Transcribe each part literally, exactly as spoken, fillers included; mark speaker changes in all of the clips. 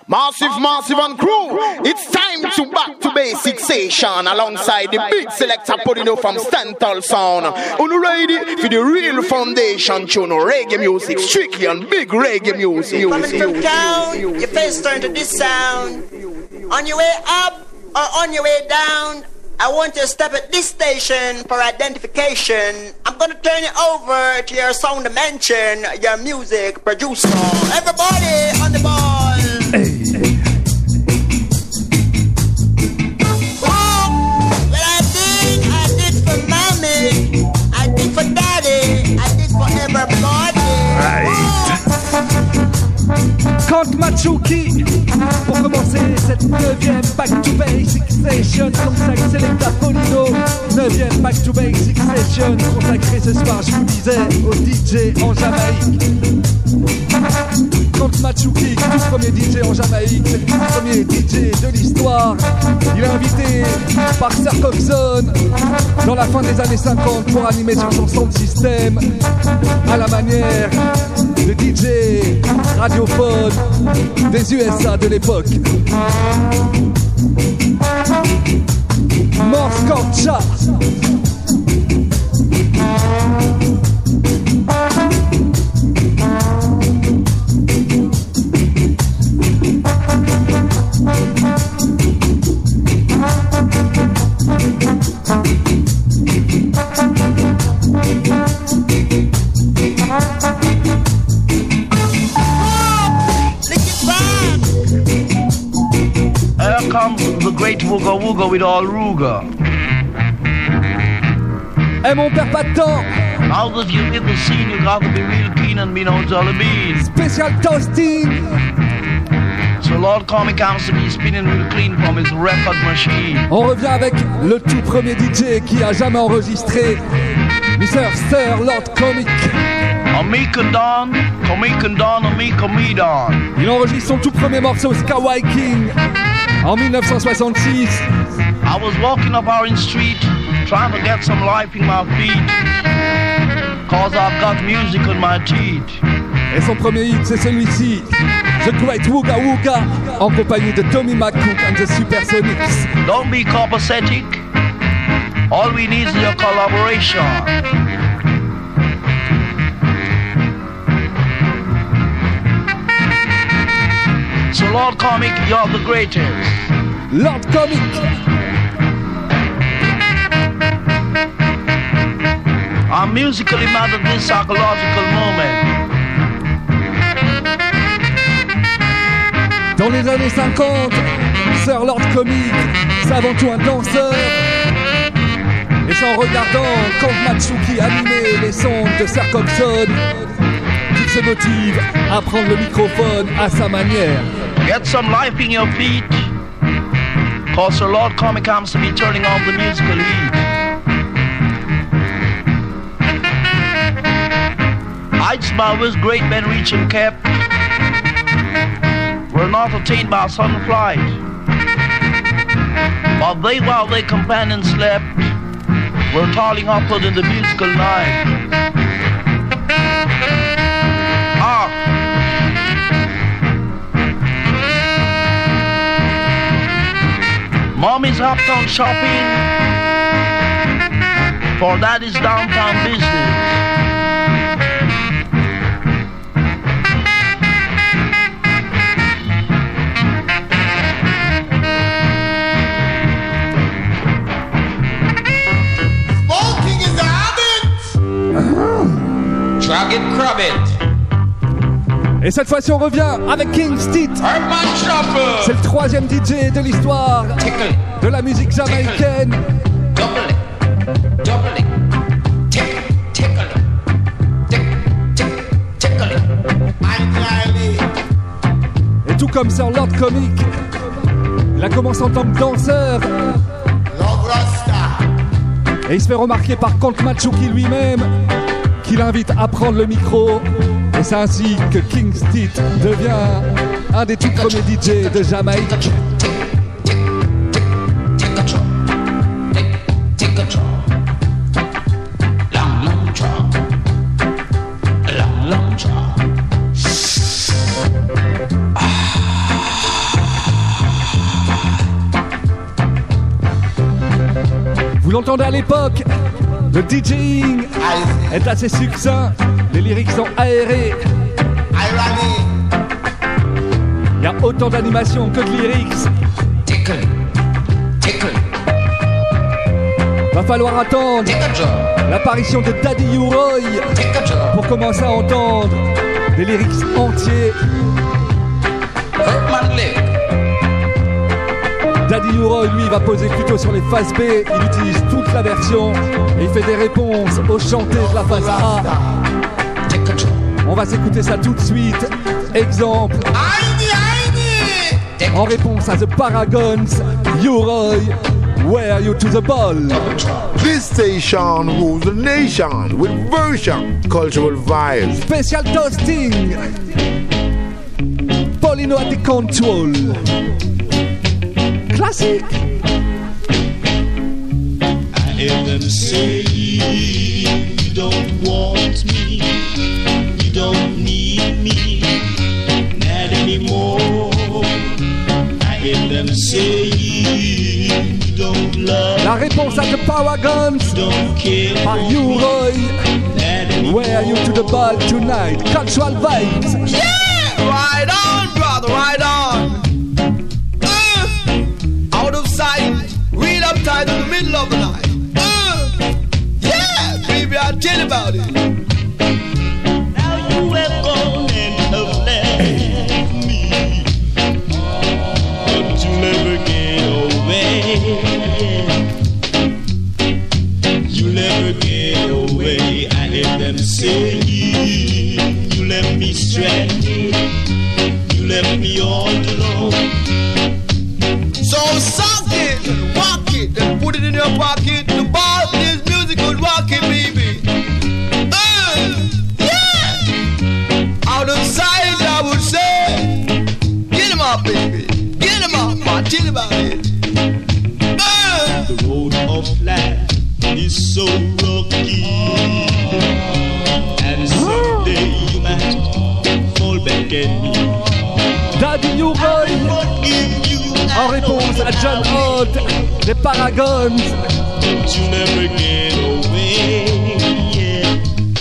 Speaker 1: Massive, massive and crew. It's time to back to basic station alongside the big selector putting you from Stental Sound. Are you ready for the real foundation tune? Reggae music, strictly and big reggae music.
Speaker 2: Coming from town, your face turn to this sound. On your way up or on your way down, I want you to step at this station for identification. I'm gonna turn you over to your sound dimension, your music producer. Everybody on the ball.
Speaker 3: Hey.
Speaker 2: Oh, what I did, I did for mommy, I did for daddy, I did for everybody.
Speaker 3: Right. Count Machuki pour commencer cette neuvième Back to Basic Session consacrée Selecta Polino. Neuvième Back to Basic Session consacrée ce soir, je vous disais, au D J en Jamaïque. Count Machuki, tout premier D J en Jamaïque, c'est le tout premier D J de l'histoire. Il est invité par Sir Coxon dans la fin des années cinquante pour animer sur son sound system à la manière de D J radiophone des U S A de l'époque. Morse Corcha.
Speaker 4: Here comes the great Wooga Wooga with all Ruga.
Speaker 3: Eh mon père, pas de temps.
Speaker 4: Now that you hit the scene, you got to be real keen and be no jolly bean.
Speaker 3: Spécial toasting.
Speaker 4: So Lord Comic has to be spinning real clean from his record machine.
Speaker 3: On revient avec le tout premier D J qui a jamais enregistré, Mister Sir Lord Comic.
Speaker 4: Amika Don, Comic and Don, Amika Me Don.
Speaker 3: Il enregistre son tout premier morceau Skyway King en dix-neuf cent soixante-six.
Speaker 4: I was walking up Orange Street, trying to get some life in my feet, cause I've got music on my teeth.
Speaker 3: Et son premier hit, c'est celui-ci, The Great Wooga Wooga, en compagnie de Tommy McCook and the Supersonics.
Speaker 4: Don't be copacetic, all we need is your collaboration. So Lord Comic, you're the greatest.
Speaker 3: Lord Comic.
Speaker 4: I'm musically mad at this psychological moment.
Speaker 3: Dans les années cinquante, Sir Lord Comic, c'est avant tout un danseur. Et c'est en regardant Count Machuki animer les sons de Sir Coxon qu'il se motive à prendre le microphone à sa manière.
Speaker 4: Get some life in your feet, cause Sir Lord Comic comes to be turning on the musical heat. Heights by which great men reach and kept were not attained by sudden flight, but they, while their companions slept, were toiling upward in the musical night. Ah! Mommy's uptown shopping, for daddy's downtown business.
Speaker 5: Smoking is a habit. Drag it, crab it.
Speaker 3: Et cette fois-ci on revient avec King Steed. C'est le troisième D J de l'histoire de la musique jamaïcaine. Et tout comme Sir Lord Comic, il a commencé en tant que danseur. Et il se fait remarquer par Count Machuki lui-même, qui l'invite à prendre le micro. Et c'est ainsi que King Steed devient un des tout premiers D J de Jamaïque. l'entendez à l'époque, le DJing est assez succinct, les lyrics sont aérés. Il y a autant d'animation que de lyrics.
Speaker 5: Tickle, tickle.
Speaker 3: Va falloir attendre l'apparition de Daddy U-Roy pour commencer à entendre des lyrics entiers. Daddy U-Roy, lui, va poser plutôt sur les phases B. Il utilise toute la version et il fait des réponses aux chantés de la phase A. On va s'écouter ça tout de suite. Exemple. En réponse à The Paragons, U-Roy, Where Are You to the Ball?
Speaker 6: This station rules the nation with version, cultural vibes.
Speaker 3: Special toasting. Paulino at the control. Classic.
Speaker 7: I hear them say you don't want me, you don't need me, not anymore. I hear them say you don't love.
Speaker 3: La réponse à The Paragons par U-Roy. Where are you to the ball tonight? Cultural vibes.
Speaker 4: Yeah! Right on, brother, right on. Uh, out of sight, real uptight in the middle of the night. Uh, yeah, baby, I'll tell you about it.
Speaker 7: Now you have gone and have left me, but you never get away. You never get away. I hear them say you left me stranded. You left me all alone.
Speaker 4: So suck it, and walk it, and put it in your pocket. The ball is musical, rock it, baby. Uh, yeah! Out of sight, I would say. Get him up, baby. Get him up, man. Tell about it. Uh,
Speaker 7: The road of life is so rocky, and someday you might fall back at me.
Speaker 3: Daddy U-Roy. En réponse à John Holt des Paragons.
Speaker 7: But you never get away. Yeah.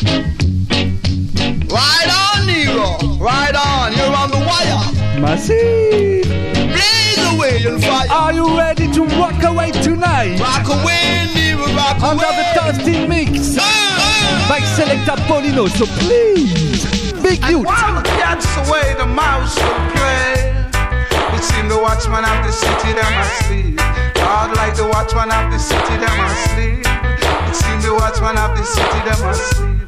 Speaker 4: right on, Nero. Right on. You're on the wire.
Speaker 3: Massive.
Speaker 4: Blaze away, you'll fire.
Speaker 3: Are you ready to rock away tonight?
Speaker 4: Rock away, Nero. Rock away.
Speaker 3: Under the toasting mix
Speaker 4: Uh, uh.
Speaker 3: by Selecta Paulino. So please, big youth.
Speaker 8: While that's the way the mouse will play. It seemed the watchman of the city them asleep. God like the watchman of the city them asleep. It seemed the watchman of the city them asleep.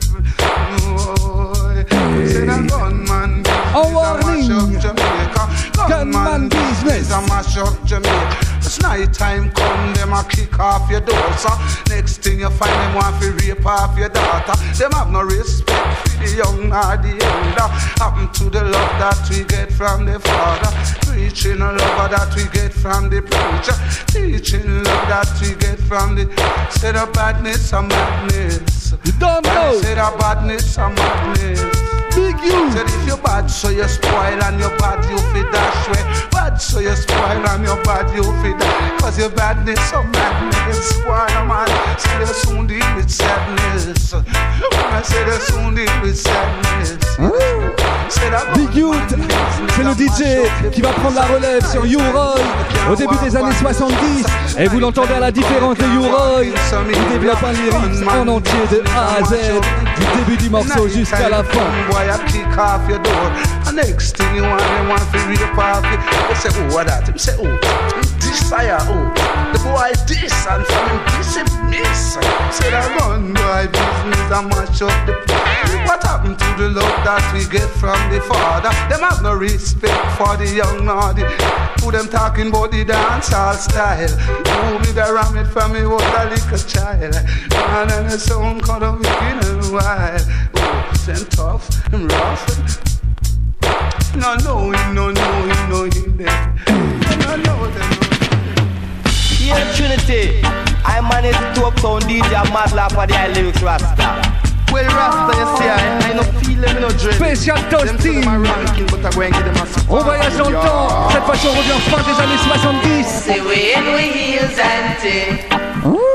Speaker 8: Oh, say that gunman business
Speaker 3: Oh,
Speaker 8: a mash
Speaker 3: warning.
Speaker 8: up Jamaica.
Speaker 3: Gunman business.
Speaker 8: a mash up Jamaica. It's night time come, them a kick off your door, so next thing you find them want to rape off your daughter. Them have no respect for the young or the elder. Happen to the love that we get from the father. Preaching love that we get from the preacher. Teaching love that we get from the instead of badness and madness.
Speaker 3: You don't know.
Speaker 8: Instead of badness and madness.
Speaker 3: Big youth.
Speaker 8: Said if you're bad, so you spoil, and you're bad, you fit dash way. Bad, so you spoil, and you're bad, you fit dash. Cause your badness, so madness, spoil a man. Say they soon deal with sadness. When I say they soon deal with sadness. Say that
Speaker 3: Big Youth, c'est le D J qui va prendre la relève sur U-Roy au début des années soixante-dix. Et vous l'entendez à la différence de U-Roy, il développe un lyrics en entier de A à Z, du début du morceau jusqu'à la fin.
Speaker 8: Boy, I kick off your door. And next thing you want, you want to read a party. They say, oh, what that? You say, oh, this fire, oh. The boy this, and from him this is miss. Say that gun boy business, I mash up the place. What happened to the love that we get from the father? Them have no respect for the young naughty. Who them talking about the dancehall style? Who me the ram it from me was a little child. Man and the sound kind of wicked and wild. Oh, and tough and rough. No, no, no, no, no, him them. No, no, them.
Speaker 4: Here Trinity, I manage to uptown D J Madlap for the lyrics Rasta. Well, Rasta, you see, I, I no feel them, no dread.
Speaker 3: Spécial toasting. On voyage dans le temps. Cette fois-ci, on revient en fin des années soixante-dix.
Speaker 9: Say when we heels and ting, then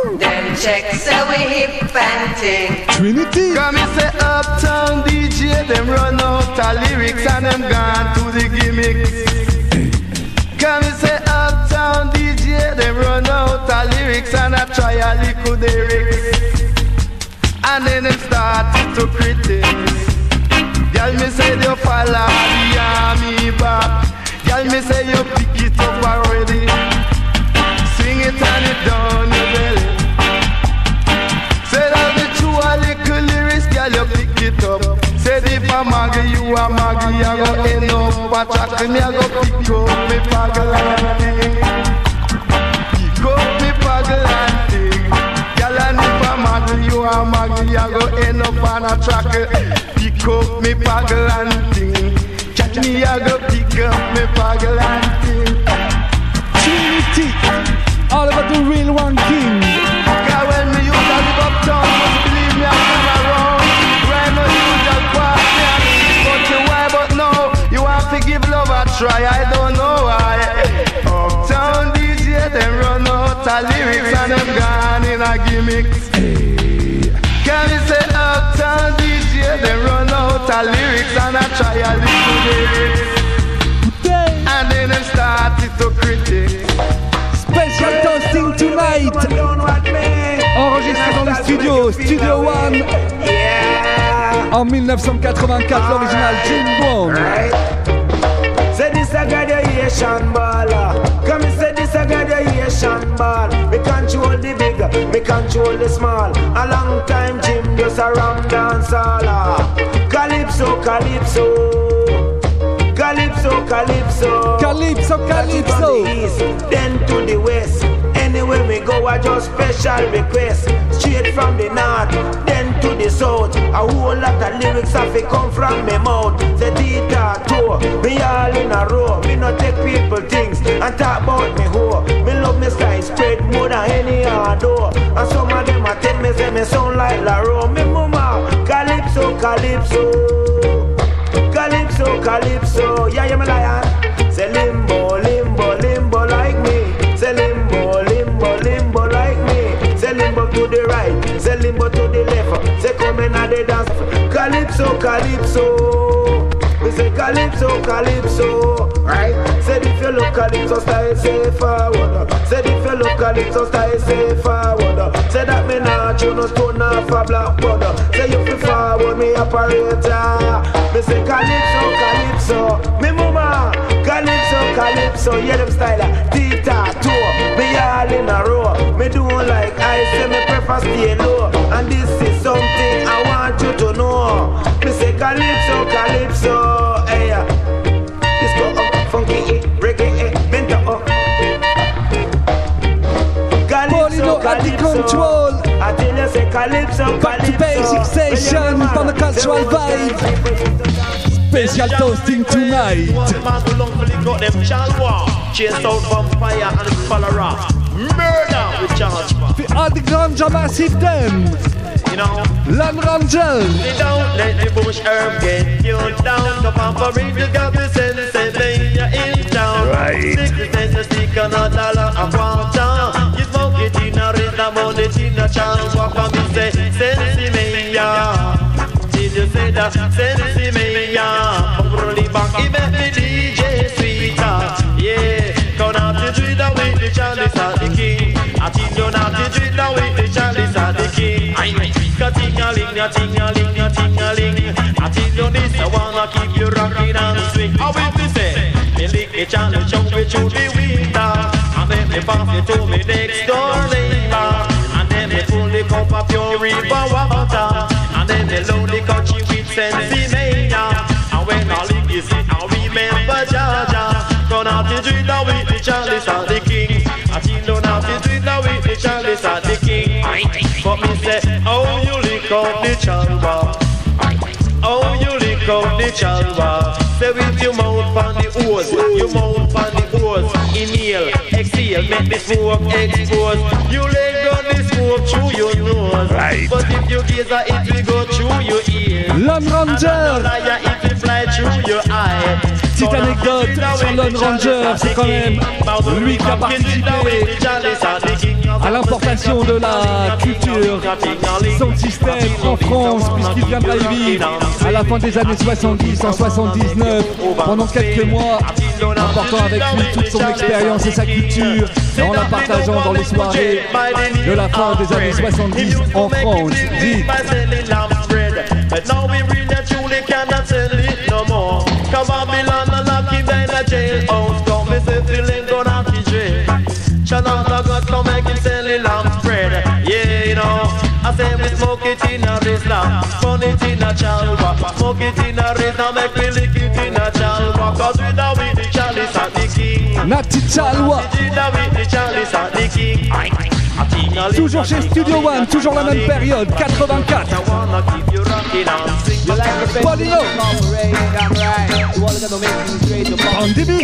Speaker 9: check, so we hip and ting.
Speaker 3: Trinity.
Speaker 4: Come and say uptown D J, them run out of lyrics and them gone to the gimmicks. Come and say uptown D J, them run out of lyrics and I try a little lyrics. And then them started to criticize. Girl, me say you follow the army back. Girl, me say you pick it up already. Swing it and it down your belly. Say that the true a little lyrics, girl, you pick it up. Say if a maggie, you a maggie, I go end up a track, me I go pick up me paggle and thing. Pick up me paggle and thing. Girl, and if a maggie, you a maggie, I go end up on a track. Pick up me paggle and thing. Catch me, I go pick up me paggle and thing.
Speaker 3: Trinity. All about the real one king.
Speaker 4: Cause when me used to live uptown, must believe me I come around. Right now you just pass me and but you why but no, you have to give love a try, I don't know why. Uptown D J, them run out of lyrics and them gone in a gimmicks. Can you say uptown D J, them run out of lyrics and I try a little lyrics. And then them started to critique.
Speaker 3: Special toasting tonight. Enregistré dans les studios, Studio One. Yeah. En dix-neuf cent quatre-vingt-quatre, l'original Jim Brown.
Speaker 10: Right. Say this a graduation ball. Come and say this a graduation ball. Me control the big, me control the small. A long time Jim just a ram dance all. Calypso, calypso. Calypso, calypso.
Speaker 3: Calypso, calypso.
Speaker 10: From the east, then to the west. Anywhere we go, I just special request. Straight from the north, then to the south. A whole lot of lyrics have to come from me mouth. Say Tita tour, me all in a row. Me no take people things and talk about me hoe. Me love me style spread more than any other. And some of them a tell me say me sound like Laro. Me mama, calypso, calypso. Calypso, calypso, yeah, yeah, my lion. Say limbo, limbo, limbo like me. Say limbo, limbo, limbo like me. Say limbo to the right, say limbo to the left. Say come in at the dance. Calypso, calypso. We say calypso, calypso. Right? Say if you look calypso style, say forward. Say if you look calypso style, say forward. Say that me not you no stone off a blackboard. Say you feel forward, me operator. Me say calypso, calypso. Me mama, calypso, calypso. Yeah, them style. Tita, tour. Me all in a row. Me do like I say me prefer stay low. And this is something I want you to know. Me say calypso, calypso. Hey, disco up, funky it, reggae it, bent up. Calypso,
Speaker 3: calypso.
Speaker 10: I tell you say calypso,
Speaker 3: Back to basic station from the cultural vibe. Special toasting tonight.
Speaker 11: Chase out from fire and cholera. Murder with charge.
Speaker 3: For all the ganja massive them.
Speaker 11: You know,
Speaker 3: Land Ranger.
Speaker 11: Don't let the bush herb get you down. The pamper ring, you got the sense and lay you in town.
Speaker 6: Right.
Speaker 11: Six cents a stick and a dollar a quarter. You smoke it in a rhythm, on it in a chance. Walk on me say, sensi me ya. Did you say that? Sensi me ya. Probably back, he met me D J Sweetheart. Yeah, come out to drink the way the chalice of the king. I think you're not to drink the way the chalice of the king. I know. Ting-a-ling, a-ting-a-ling, a-ting-a-ling. I tell you this, I wanna keep you rocking and swing. How will me say? Me lick the channel, jump me through the window. And then me pass it to me next door neighbor. And then me pull the cup of pure river water. And then me load the country with sensimania. And when I lick this, I remember Jaja. Gonna have to drink the with the chalice of the king. I think don't have to drink the with the chalice of the king. But me say, oh, you lick up the chalwa. Oh, you lick up the chalwa. Say with your mouth on the hose, your mouth on the hose. Inhale, exhale, make the smoke expose. You let go the smoke through your nose. Right. But if you gaze at it, will go through your ear.
Speaker 3: Land Ranger.
Speaker 11: And another, it will fly through your eye.
Speaker 3: Petite anecdote sur Lone Ranger, c'est quand même lui qui a participé à l'importation de la culture sound system en France, puisqu'il viendra y vivre à la fin des années soixante-dix, en soixante-dix-neuf, pendant quelques mois, apportant avec lui toute son expérience et sa culture, et en la partageant dans les soirées de la fin des années soixante-dix en France. Dites.
Speaker 11: But now we really truly cannot sell it no more. Cause Babylon a lock him in a jailhouse. Come me say feeling gonna be jail. Chananta got to make him sell it lamb spread. Yeah, you know, I say we smoke it in a Islam, burn it in a chalwa. Smoke it in a Islam, make me lick it in a chalwa. Cause we da with the chalice at the king.
Speaker 3: Nati chalwa.
Speaker 11: We da with the chalice at the king.
Speaker 3: Toujours chez Studio One, toujours la même période, quatre-vingt-quatre. Paulino on the beat.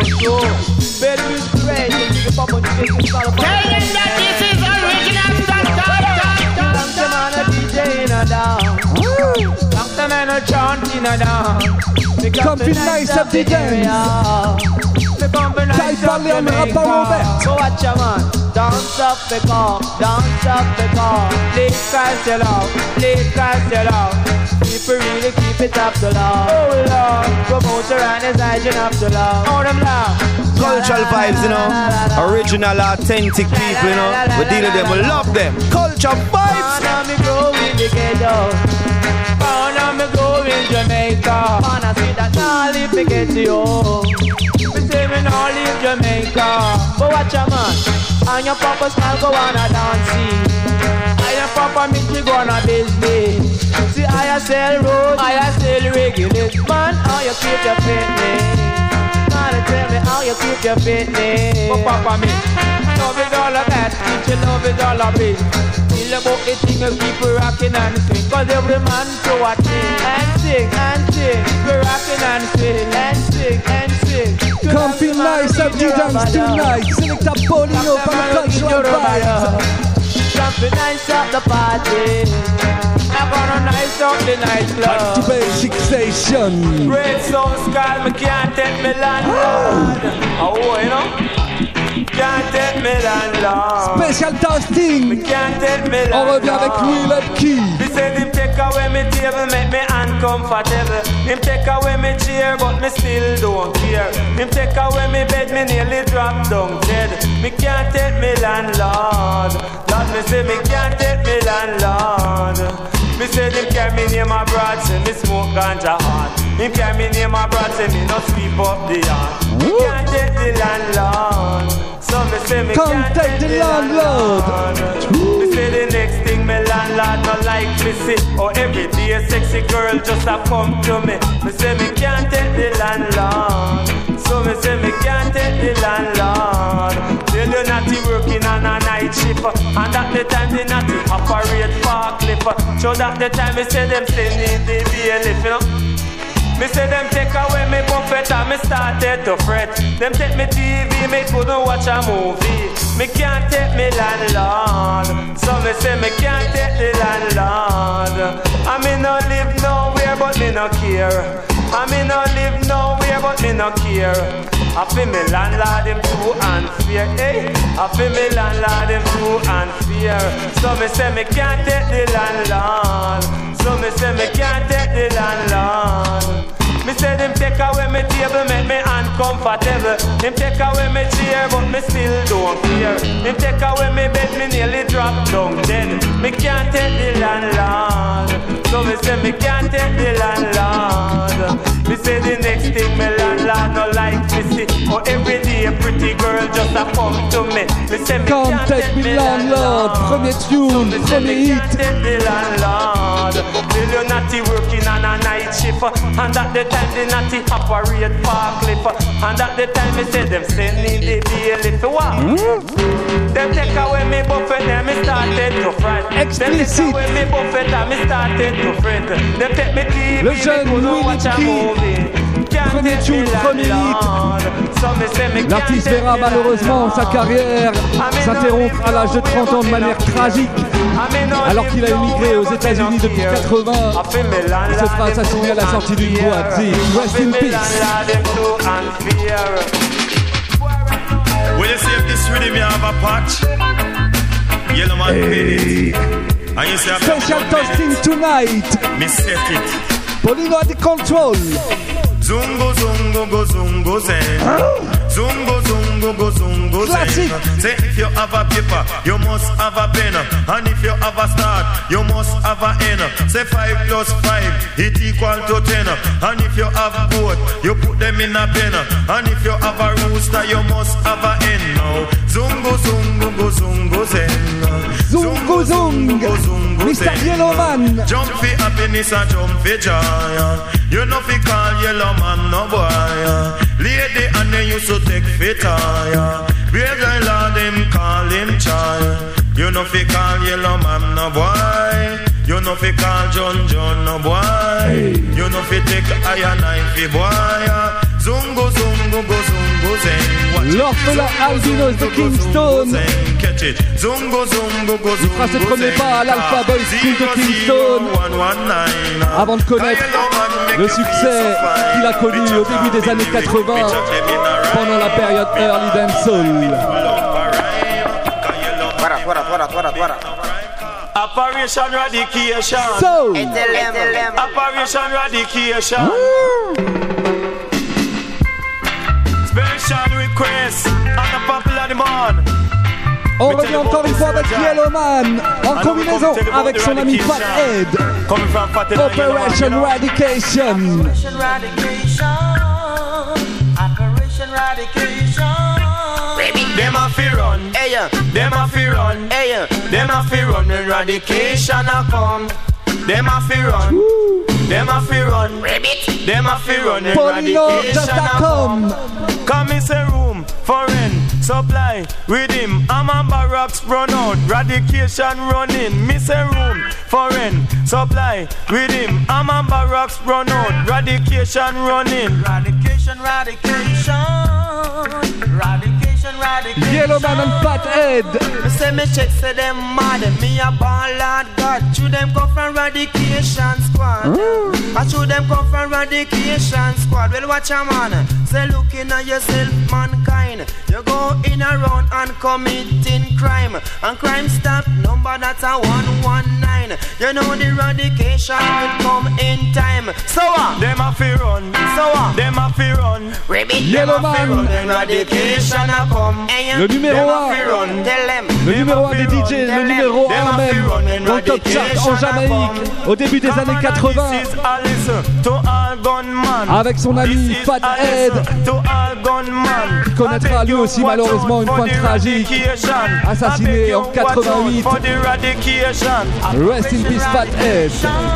Speaker 3: Comfy nice up the dance. T'as parlé en rapport Robert.
Speaker 10: Go watch a man, dance up the car, dance up the car. Lick cause you love, lick cause you love. People really keep it up to love. Oh Lord, promoter and his agent up to love. Oh them love.
Speaker 12: Cultural vibes, you know. Original, authentic people, you know. We deal with them, we love them. Culture vibes.
Speaker 10: Now me grow in the ghetto. Now me grow in Jamaica. And I see that now leave me get to you. Say me now leave Jamaica. But watch a man, and your papa style go on a dancing. And your papa make me go on a business. See I a sell road, I a sell regulars. Man, how you keep your fitness? Man, tell me how you keep your fitness. But papa me, love is all a bad, teach you love is all a big. Feel about the thing you keep rocking and swing. Cause every man to a thing and sing and sing. We rocking and swing and sing and sing.
Speaker 3: Comfy nice up the dance tonight. Selecta Paulino from Cultural Vibes.
Speaker 10: Comfy nice up the party. I'm gonna nice up the nightclub.
Speaker 3: Back to Basic Station.
Speaker 10: Great songs call me can't take me landlord. Oh, you know. Can't take me landlord.
Speaker 3: Special testing.
Speaker 10: Can't take me landlord.
Speaker 3: On revient avec Will and Key.
Speaker 10: He said him take away me table, make me uncomfortable. Him take away me chair, but me still don't care. Him take away me bed, me nearly drop down dead. Me can't take me landlord. Lord, me say me can't take me landlord. Me say him carry me near my broad, say me smoke ganja hard. Him carry me near my broad, say me not sweep up the yard. Me can't take the landlord. So me say me
Speaker 3: Come
Speaker 10: can't
Speaker 3: take
Speaker 10: take
Speaker 3: the
Speaker 10: the
Speaker 3: landlord.
Speaker 10: landlord. Me say the next thing me landlord not like me see. Oh every day a sexy girl just a come to me. Me say me can't take the landlord. So me say me can't take the landlord. Tell you natty working on a night shift, and at the time they natty operate forklift. So that the time me say them sending the bailiff, you know. Me say them take away me buffet and me started to fret. Them take me T V, me couldn't watch a movie. Me can't take me landlord. So me say me can't take the landlord. I me no live nowhere but me no care. I me no live nowhere but me no care. I feel me landlord him too unfair, eh? I feel me landlord him too unfair. So me say me can't take the landlord. So me say me can't take the landlord. Me say them take away me table, make me uncomfortable. Them take away me chair, but me still don't care. Them take away me bed, me nearly drop down dead. Me can't take the landlord. So me say me can't take the landlord. Me say the next thing me landlord no like me see. Oh every day a pretty girl just a come to me. Me say me
Speaker 3: Come
Speaker 10: can't
Speaker 3: take
Speaker 10: take
Speaker 3: me
Speaker 10: the
Speaker 3: landlord. Premier tune, premier hit.
Speaker 10: Take the landlord. Till you natty working on a night shift, and at the time the natty operate forklift, and at the time me say them sending the bailiff. What? Mm. Them take away me buffet, then me started to fret.
Speaker 3: Explicit.
Speaker 10: Them take away me buffet, and me started to fret. Them take me T V,
Speaker 3: Le
Speaker 10: me
Speaker 3: jeune
Speaker 10: couldn't watch a
Speaker 3: Willie
Speaker 10: movie.
Speaker 3: Premier tune, premier hit. L'artiste verra malheureusement sa carrière s'interrompre à l'âge de trente ans de manière tragique Alors qu'il a émigré aux États-Unis depuis quatre-vingts, il se fera assassiner à la sortie d'une boîte. Rest in peace.
Speaker 7: Will you see if this rhythm you have a patch? Yellow man hey. And you say
Speaker 3: Special toasting tonight.
Speaker 7: Me set it.
Speaker 3: Polino at the control.
Speaker 7: Zungo zungo go zungo zen. Zungo zungo go zungo zen. Say if you have a paper, you must have a pen. And if you have a start, you must have a end. Say five plus five, it equal to ten. And if you have both, you put them in a pen. And if you have a rooster, you must have a hen. Now zungo zungo go zungo zen.
Speaker 3: Zungo zungo zungo Mister Yellowman.
Speaker 7: Jump for happiness and jump for joy. You know fi call yellow man no boy. Lady and they used to take fit tire. Brave guy lord him call him child. You know fi call yellow man no boy. You know fi call John John no boy. Hey. You know fi take iron knife fi boy. Zungo zungo go zungo zen.
Speaker 3: L'orphelin Albinos de Kingston.
Speaker 7: Zungo zungo go
Speaker 3: Il fera ses premiers pas à l'Alpha Boy School de Kingston avant de connaître le succès qu'il a connu au début des années quatre-vingts pendant la période Early Dancehall.
Speaker 11: Operation Radication.
Speaker 3: So,
Speaker 11: Operation Radication. Special request on the popular demand.
Speaker 3: On revient encore une fois avec Yellowman en combinaison avec son ami Fat Ed. Operation Radication.
Speaker 11: Operation Radication. Operation Radication. Them a fi run, hey, them a fi run, hey, them a fi run when Radication a come. Them a fi run, them a fi run, them a fi run when Radication a come. Come in say room for rent, supply with him. I'm on barracks run out, Radication running. Me say room for rent, supply with him. I'm on barracks run out, Radication running. Radication, Radication, Radication.
Speaker 3: Yellowman and Fat Ed.
Speaker 11: Me say me check say them mad. Me a ball lad God. Should them come from Radication Squad? Mm. I should them come from Radication Squad. Well watch a man. Say looking at yourself mankind. You go in around and committing crime. And crime stop number that's a one one nine. You know the Radication will come in time. So what? Uh, them a fi run. So what? Uh, them a fi run.
Speaker 3: Yellowman.
Speaker 11: Radication a come.
Speaker 3: Le numéro un, le numéro un des D J, le numéro un même dans le top chart en Jamaïque au début des années quatre-vingts avec son ami Fat Ed qui connaîtra lui aussi malheureusement une fin tragique, assassiné en quatre-vingt-huit. Rest in peace Fat Ed.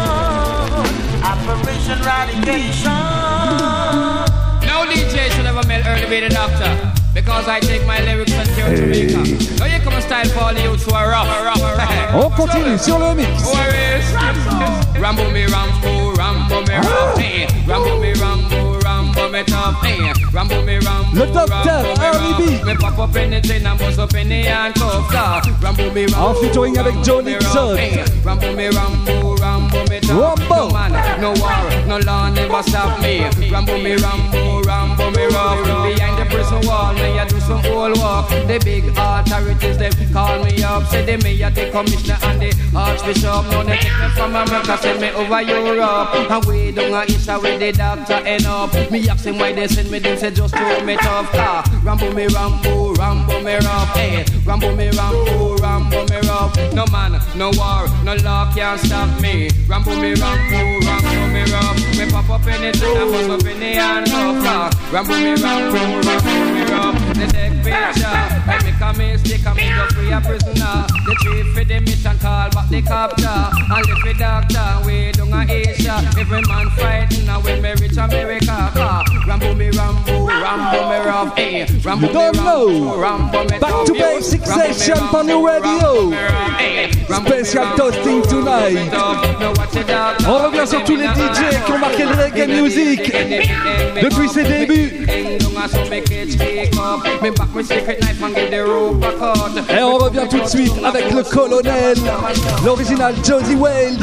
Speaker 13: No D J should ever mail early with a doctor. Because I take my lyrics and care to make up. Now you come and style for all the youths who are rough.
Speaker 3: On continue sur le mix.
Speaker 13: Rambo me Rambo, Rambo me rough. Rambo me Rambo, Rambo me tough. Rambo me Rambo,
Speaker 3: le docteur Early B.
Speaker 13: Me pop up anything and bust up any handcuff. Rambo me Rambo.
Speaker 3: En featuring avec Joe Nixon.
Speaker 13: Rambo me Rambo, Rambo me tough. No man, no war, no law never stop me. Rambo me Rambo, Rambo me rough. Behind the prison wall. I do some old work. The big authorities, they call me up. Say they me at the commissioner and the archbishop. Now they take me from America, send me over Europe. And we don't go Isha with the doctor end up. Me ask him why they send me, them say just to me tough car. Rambo me Rambo, Rambo me rough. Hey, Rambo me Rambo, Rambo me rough. No man, no war, no law can't stop me. Rambo me Rambo, Rambo me rough. Me pop up anything, I bust up in the hand of car. Rambo me Rambo, Rambo me rough. The deck picture, I make a mistake and me go free a prisoner. The chief for the mission call back the copter. And lift the doctor, we don't a Asia. Every man fighting and when me reach America. Rambo me Rambo, Rambo me rough. Hey, Rambo me Rambo, Rambo me
Speaker 3: Back to basic session on the radio. Special toasting tonight. On revient sur tous les D J qui ont marqué le reggae music depuis ses débuts.
Speaker 13: Me back my secret knife and with the rope accord.
Speaker 3: Et on revient tout de suite avec le colonel, l'original Josie Wales,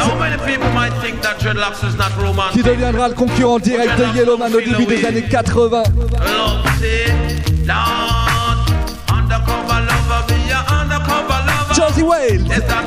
Speaker 3: qui deviendra le concurrent direct de Yellowman au début des années quatre-vingts. Josie Wales,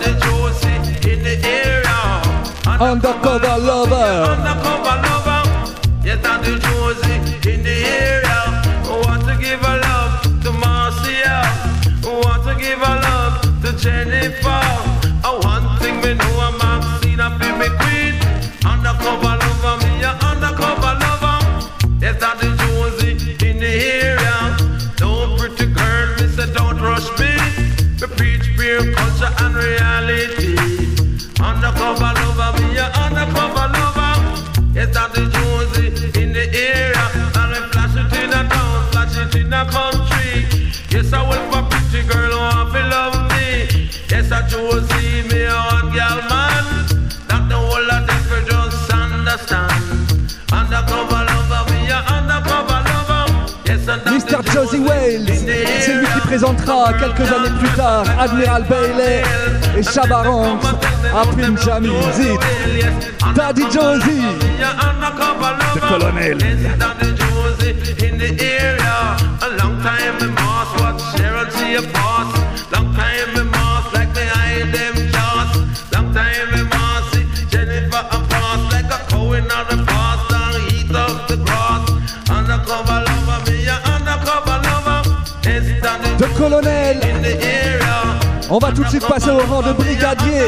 Speaker 3: Undercover Lover.
Speaker 14: Yes, I'm the Josie in the area. Want to give a love to Marcia. Want to give a love to Jennifer. Oh, one thing we know, I'm Maxine up in me queen. Undercover lover, me a undercover lover. Yes, I'm the Josie in the area. Don't pretty girl, me say don't rush me. We preach pure culture and reality. Undercover lover, me a undercover lover. Yes, I'm the Josie in the area. And I flash it in a town, flash it in a country. Yes, I will for pretty girl who want to love me. Yes, I Josie, me a one girl man. Not the whole of them for just understand. Undercover lover, me a undercover lover. Yes, and
Speaker 3: Mister Josie Wales, c'est lui qui présentera quelques années plus tard Admiral Bailey et Shabba Ranks à Prince Jamil Zit. Daddy Josie, the colonel.
Speaker 14: In the area, a long time in Mars, what Cheryl see a boss. Long time in Mars, like behind them jaws. Long time in Mars, see Jennifer a boss, like a cow in the past, and heat up the grass. Undercover lover, me a undercover lover.
Speaker 3: The colonel. On va tout de suite passer au rang de brigadier.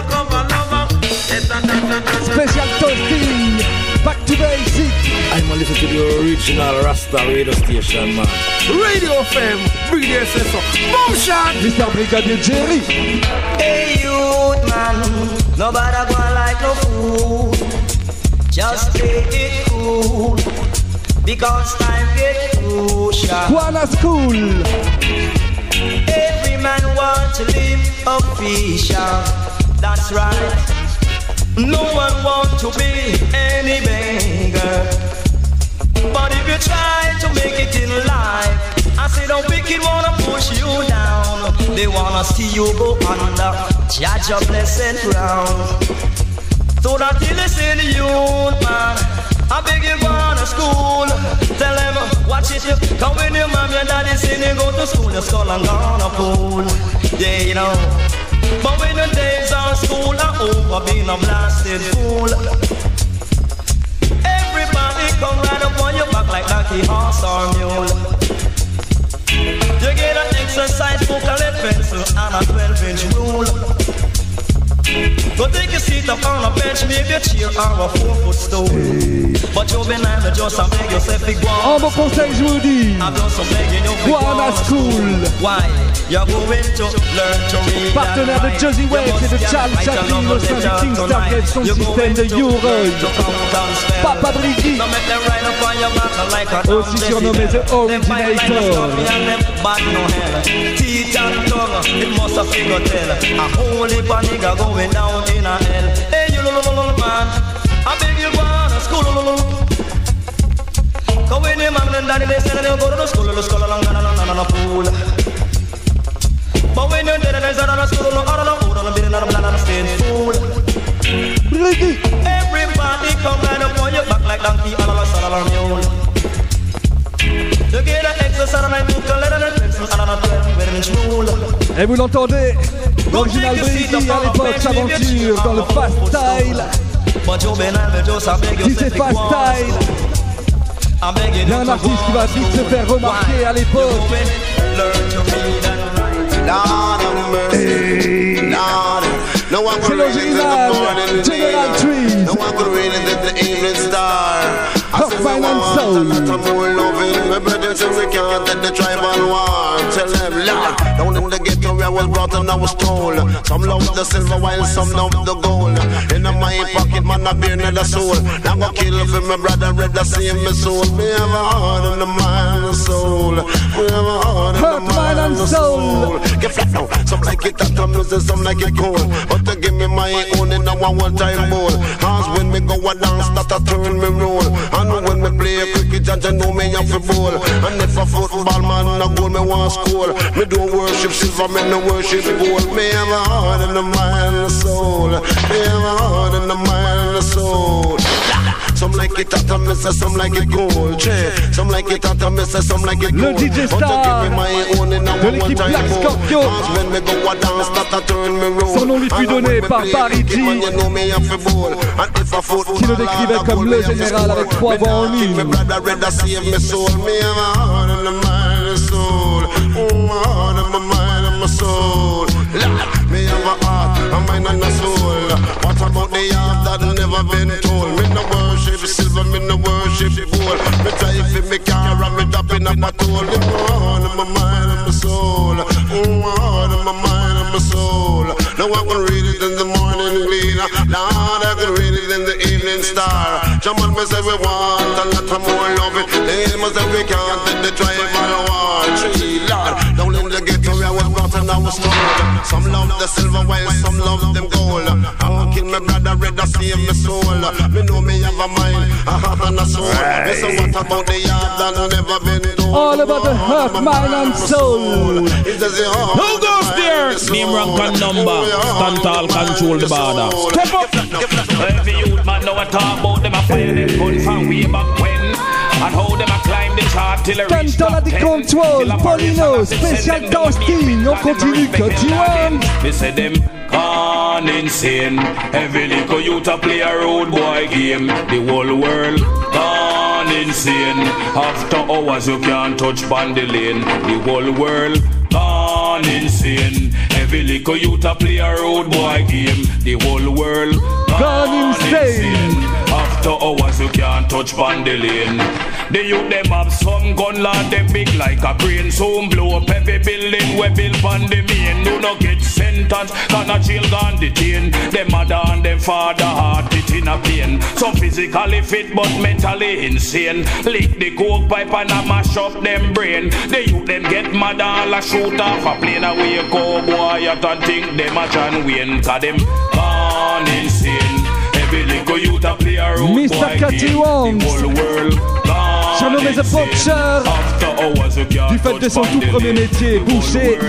Speaker 3: Special toasting, back to basic.
Speaker 15: I'm gonna listen to the original Rasta radio station, man. Radio F M, Brigadier says so. Motion!
Speaker 3: Mister Brigadier Jerry.
Speaker 10: Hey youth man, nobody go like no fool. Just take it cool, because time get crucial.
Speaker 3: Guana School.
Speaker 10: Every man want to live official. That's right. No one want to be any beggar. But if you try to make it in life, I say don't wicked wanna push you down. They wanna see you go under. Judge your blessed ground. So that you listen, youth man, I beg you go to school. Tell them, watch it, come when your mom and daddy say they go to school, your skull and gonna pull. Yeah, you know. But when the days of school are over, being a blasted fool. Everybody come right up on your back like donkey, horse or mule. You get an exercise book, a lead pencil, and a twelve inch rule. Go take a seat up on a bench, maybe a chair or a four foot stool. But you've been able just to make yourself big one.
Speaker 3: En bon conseil, je vous dis, Guana School.
Speaker 10: Why? You're going to learn to read.
Speaker 3: Partenaire de Josie Wales et de Charles Chaplin au sein du King Stargate, son système de U-Road. Papa Briggy, aussi surnommé The Originator.
Speaker 10: Teeth and tongue, it must have figured tell. A whole heap of nigga going down in a hell. Hey, you little man, I beg you go to school. Come with your mom and daddy, they say they'll go to the school, the school along and a pool. But when you're dead, there's another school, no other, no other, no other, no other, no staying fool. Everybody come right up on your back like donkey, and all a son of a mule. You get an exercise and I do a letter and pencil, and a twelve inch rule.
Speaker 3: Et vous l'entendez, l'original Briggy à l'époque s'aventure dans le fast style. Si c'est fast style, il y a un artiste qui va vite se faire remarquer à l'époque. C'est l'original General Trees, Huffman and Soul.
Speaker 16: Tell them, Lord, down in the ghetto where I was brought and I was told. Some love the silver while some love the gold. In my pocket, man, I bear another soul. Now go kill for my brother, red, the same soul. We have a heart and a mind and soul. We have a heart and a mind
Speaker 3: and soul.
Speaker 16: Get flat now. Some like it hot and music, some like it cold. But to give me my own in a one time bowl. Cause when me go a dance, that a turn me roll. And when me play a cricket, judge I know me have to bowl. And if a football man a goal, me want score. Me do worship silver, me no worship gold. Me have a heart and a mind and a soul. Me have a heart and a mind and a soul. Some like it hot and me say some like it cold. Some like it hot and me say some like it cold.
Speaker 3: Le D J Star de l'équipe Black Scorpion. Son nom lui fut donné par Barry G, qui le décrivait comme le général avec trois voix en une.
Speaker 16: Me have a heart, a mind and a soul. What about the heart that never been told? Me no worship silver, me no worship gold. Me drive in me car and me drop in a patrol. Me heart and my mind and my soul. Oh, heart and my mind and my soul. Now I can read it in the morning glean. Lord, I can read it in the evening star. Jamal me say we want a lot of more love it. They must say we can't let the drive on the war. Tree, Lord, down in the ghetto where I was brought and I was told. Some love the silver while some love them gold. I won't kill my brother, red, I save my soul. Me know me have a mind, a heart and a soul. Me say what about the yard that never been told.
Speaker 3: All about the heart, mind and soul.
Speaker 15: Who goes there? Name, rank and number. Stand tall, control the border. Step up.
Speaker 17: Every youth man know what talk about them a fire them guns from way back when. And how them a climb the chart till it reach
Speaker 3: top ten. Control, Polino, spécial Dustin. On continue, cut you on.
Speaker 17: They say them gone insane. Every little youth a play a road boy game. The whole world gone insane. After hours you can't touch on the lane. The whole world gone insane. Every little youth a play a road boy game. The whole world
Speaker 3: gone insane.
Speaker 17: insane. After hours you can't touch on the lane. The youth them have some gun lad, them big like a crane. Soon blow up every building we build on the main. Do not get sentence, can a jail gone detain. Them mother and them father heart it in a pain. Some physically fit but mentally insane. Lick the coke pipe and a mash up them brain. The youth them get mad all a shoot off a plane away. Go boy at and think them a John Wayne. Cause them gone insane. Every little youth a play a road
Speaker 3: Mister
Speaker 17: boy
Speaker 3: Cathy
Speaker 17: game.
Speaker 3: Wong,
Speaker 17: The whole world
Speaker 3: surnommé The Butcher, du fait de son tout premier métier, boucher.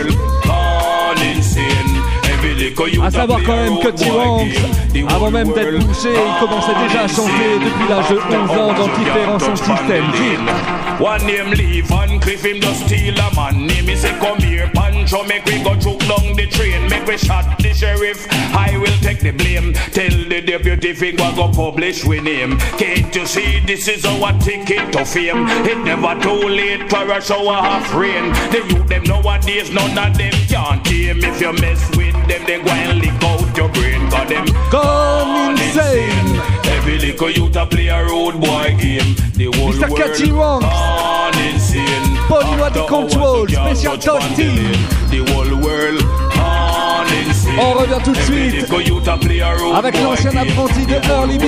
Speaker 3: À savoir quand même que T-Wong, avant même d'être boucher, il commençait déjà à chanter depuis l'âge de onze ans dans différents sons systèmes.
Speaker 17: One name leave and cliff him just steal a man. Name is say come here, Pancho, make we go choke down the train. Make we shot the sheriff, I will take the blame. Tell the deputy finger go publish we name. Can't you see this is our ticket to fame? It never too late for a shower half rain. The youth them nowadays, none of them can't tame. If you mess with them, they go and lick out your brain. Cause them
Speaker 3: gone insane.
Speaker 17: Every little youth a play a road boy game. The whole
Speaker 3: Mister Cathy Wong, Polino at the control, spécial Dustin.
Speaker 17: The whole world gone insane.
Speaker 3: On revient tout de suite avec l'ancien apprenti de Early B,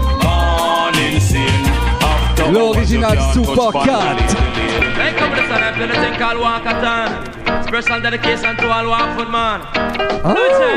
Speaker 3: l'original Super Cat.
Speaker 11: Hey, come to the sun, I'm gonna think I'll walk a ton. Special dedication to all Walkwood man.
Speaker 3: Oh.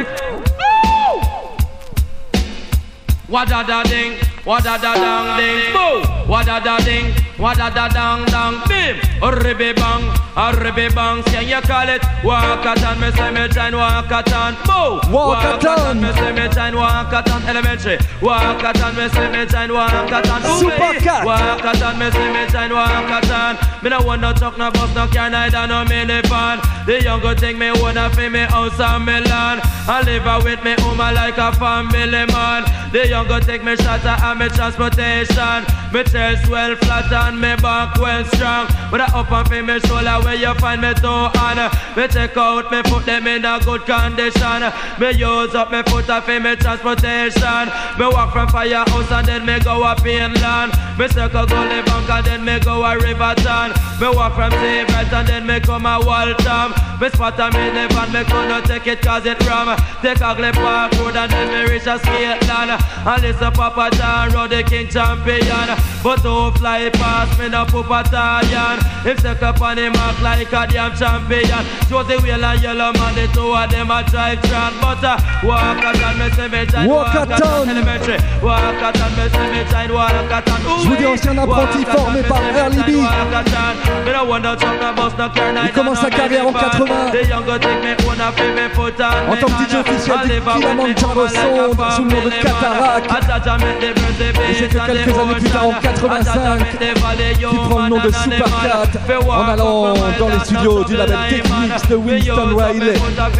Speaker 11: Wada da ding, wada da dang ding, boo. Wada da ding, wada da dang dang, bim. Ribby bang, a ribby bang, can you call it? Walkathon, me say me join walkathon, boo. Walkathon, me say me join walkathon, elementary. Walkathon, me say me join walkathon,
Speaker 3: Super Cat.
Speaker 11: Walkathon, me say me join walkathon. Me no want no truck, no bus, no car, neither no minivan. The younger thing me wanna feel me house and me land. I live with me woman like a family man. The younger take me shelter and me transportation. Me chest well flat and me back well strong. With a up and feel me shoulder where you find me toe on. Me check out me foot them in a good condition. Me use up me foot and feel me transportation. Me walk from Firehouse and then me go up inland. Me circle Gully Bank and then me go a Riverton. Me walk from Seabright and then me come a Waltham. Me spot a me the van, me couldn't take it cause it ram. Take a glip park road and then me reach a skate land. And listen Papa John road the king champion. But don't fly past me no poop battalion. Him take up on him mark like a damn champion. Josie Wheel and Yellow Man, the two of them a drive trans. But uh, walk a ton, me say me giant. Walk a ton elementary. Walk a ton, me say me giant. Walk a ton.
Speaker 3: Je vous dis ancien apprenti formé par Early B. Il commence sa carrière en quatre-vingts en tant que D J officiel du Kilimanjaro Sound sous le nom de Cataract. Et c'est que quelques années plus tard en quatre-vingt-cinq qu'il prend le nom de Supercat en allant dans les studios du label Technics de Winston Riley.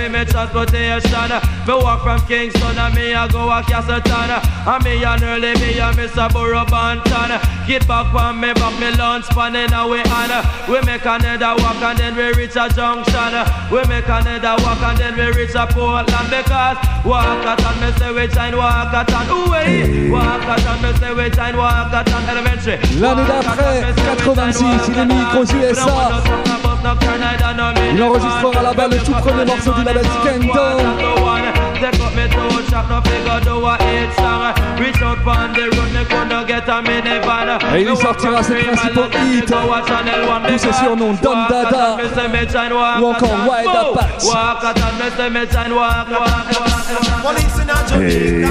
Speaker 11: Get back from me, back me lunch pan in a way and we make another walk and then we reach a junction. We make another walk and then we reach a Portland because walk a ton, me say we shine walk a ton. Ooh, walk a ton, me say we shine walk a ton. Elementary.
Speaker 3: L'année d'après, quatre-vingt-six, il est mis aux U S A. Il enregistrera là-bas le tout premier morceau du label Skandal. Et il sortira ses principaux hits d'où ses surnoms Don Dada ou encore Wild Apache.
Speaker 14: Hey.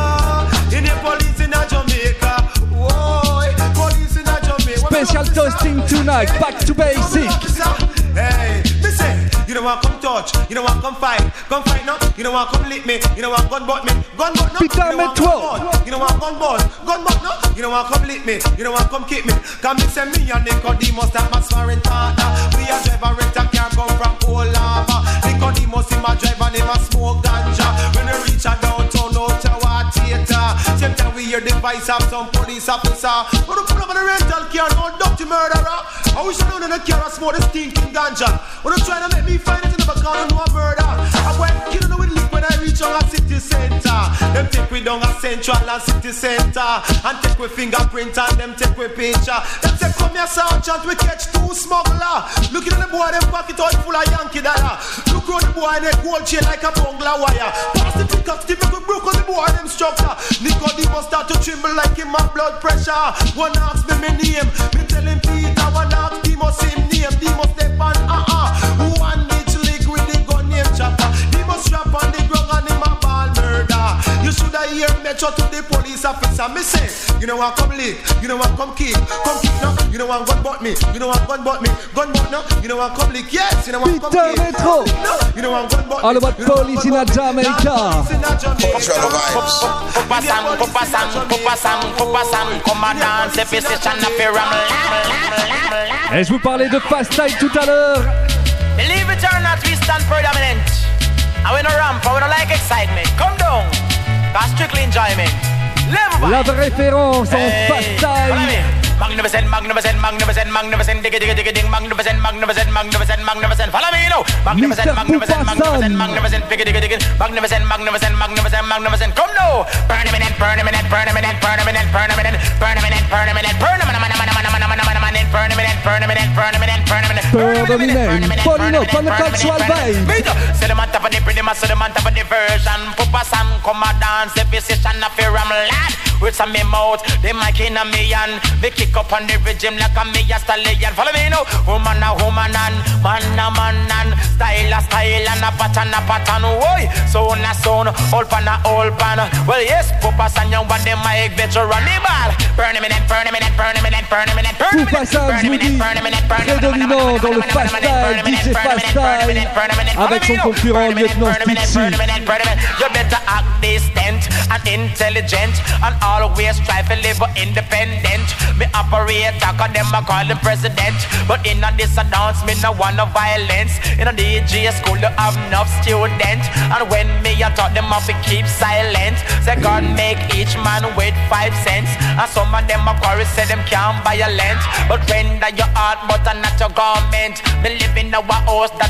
Speaker 3: Special toasting tonight, back to basics.
Speaker 14: Hey, listen, you don't want to come touch, you don't want to come fight, come fight no, you don't want to come lick me, you don't want to gun butt me, gun butt no, you don't want to come butt, you don't want to gun butt, gun butt no, you don't want to come lick me, you don't want to come kick me, come me send me and Nicodemus that my sparring partner, we a drive a rent a car come from Old Lava, Nicodemus in my drive and him a smoke ganja, when we reach a downtown out to our theater, same time we hear the voice of some police officer, but we pull up on the rental car, no dirty murderer, I wish I know in the car I smoke the stinking ganja. When you trying to make me find it in the back, I don't know a murder. I went killing with lick when I reach on a city center. Them take we down a central and city center. And take we fingerprint and them take we picture. Them say come here sergeant, we catch two smuggler. Looking at the boy, them pocket all full of Yankee dollar. Look round the boy and they gold chain like a bungler wire. Pass the pickup, Steve, we broke on the boy and them structure. Nicodemus start to tremble like him my blood pressure. One ask me my name, me tell him Peter. One ask Demos him name, Demos step on uh-uh. One bitch lick with the gun name chopper. Demos strap on the ground and him a ball murder. You shoulda hear Metro to the police officer. Me say, you know what come lick, you know what come kick, come kick no, you know what gun butt me, you know what gun butt me, gun butt no, you know what come lick, yes, you know what come kick,
Speaker 3: Metro.
Speaker 14: No, you know what gun butt.
Speaker 3: All about police in a Jamaica.
Speaker 18: Papa Sam, Papa Sam, Papa Sam, Papa Sam, come and dance, if it's a channel for ram.
Speaker 3: Et je vous parlais de Fast Time tout à l'heure.
Speaker 18: Believe it or not, we stand predominant. And we no ramp, and we don't like excitement. Come down, that's strictly enjoyment.
Speaker 3: La référence en Fast Time.
Speaker 18: Magnificent, magnificent, magnificent, magnificent, digga digga digga ding, magnificent, magnificent, magnificent, magnificent. Follow me, you know. Magnificent, magnificent, magnificent, magnificent, digga digga digga, magnificent, magnificent, magnificent, magnificent. Come now, burn a minute, burn a minute, burn a minute, burn a minute, burn a minute, burn a minute, burn a minute, burn a minute, burn a minute, burn a minute, burn a minute, burn a minute, burn a minute, burn a minute,
Speaker 3: burn a minute, Polino, con the cultural vibe.
Speaker 18: Say the man for the pretty man, say the man for the version. Papa Sam come a dance, the position of your ram lad. With some me mouth, the mic in a me and they kick up on the regime like a me a stallion. Follow me now, woman a woman and man a man and style a style and a pattern a pattern. Oi, sound a sound, old pan a old pan. Well yes, Papa Sam young but the mic veteran the ball. Burn a minute, burn a minute, burn a minute, burn a minute, burn a minute, burn a minute, burn a minute, burn a minute,
Speaker 3: prédominant dans le fast style, D J fast style, avec son concurrent lieutenant Stitchy.
Speaker 18: You better act distant and intelligent and always strive to live independent. Me operator, cause them I call him president. But in a this a dance, me no want no violence. In a D J school, you have enough students. And when me I taught them off to keep silent. Say God make each man with five cents. And some of them a chorus say them can't violent. But render your heart, but not your garment. Me live in a house that I said no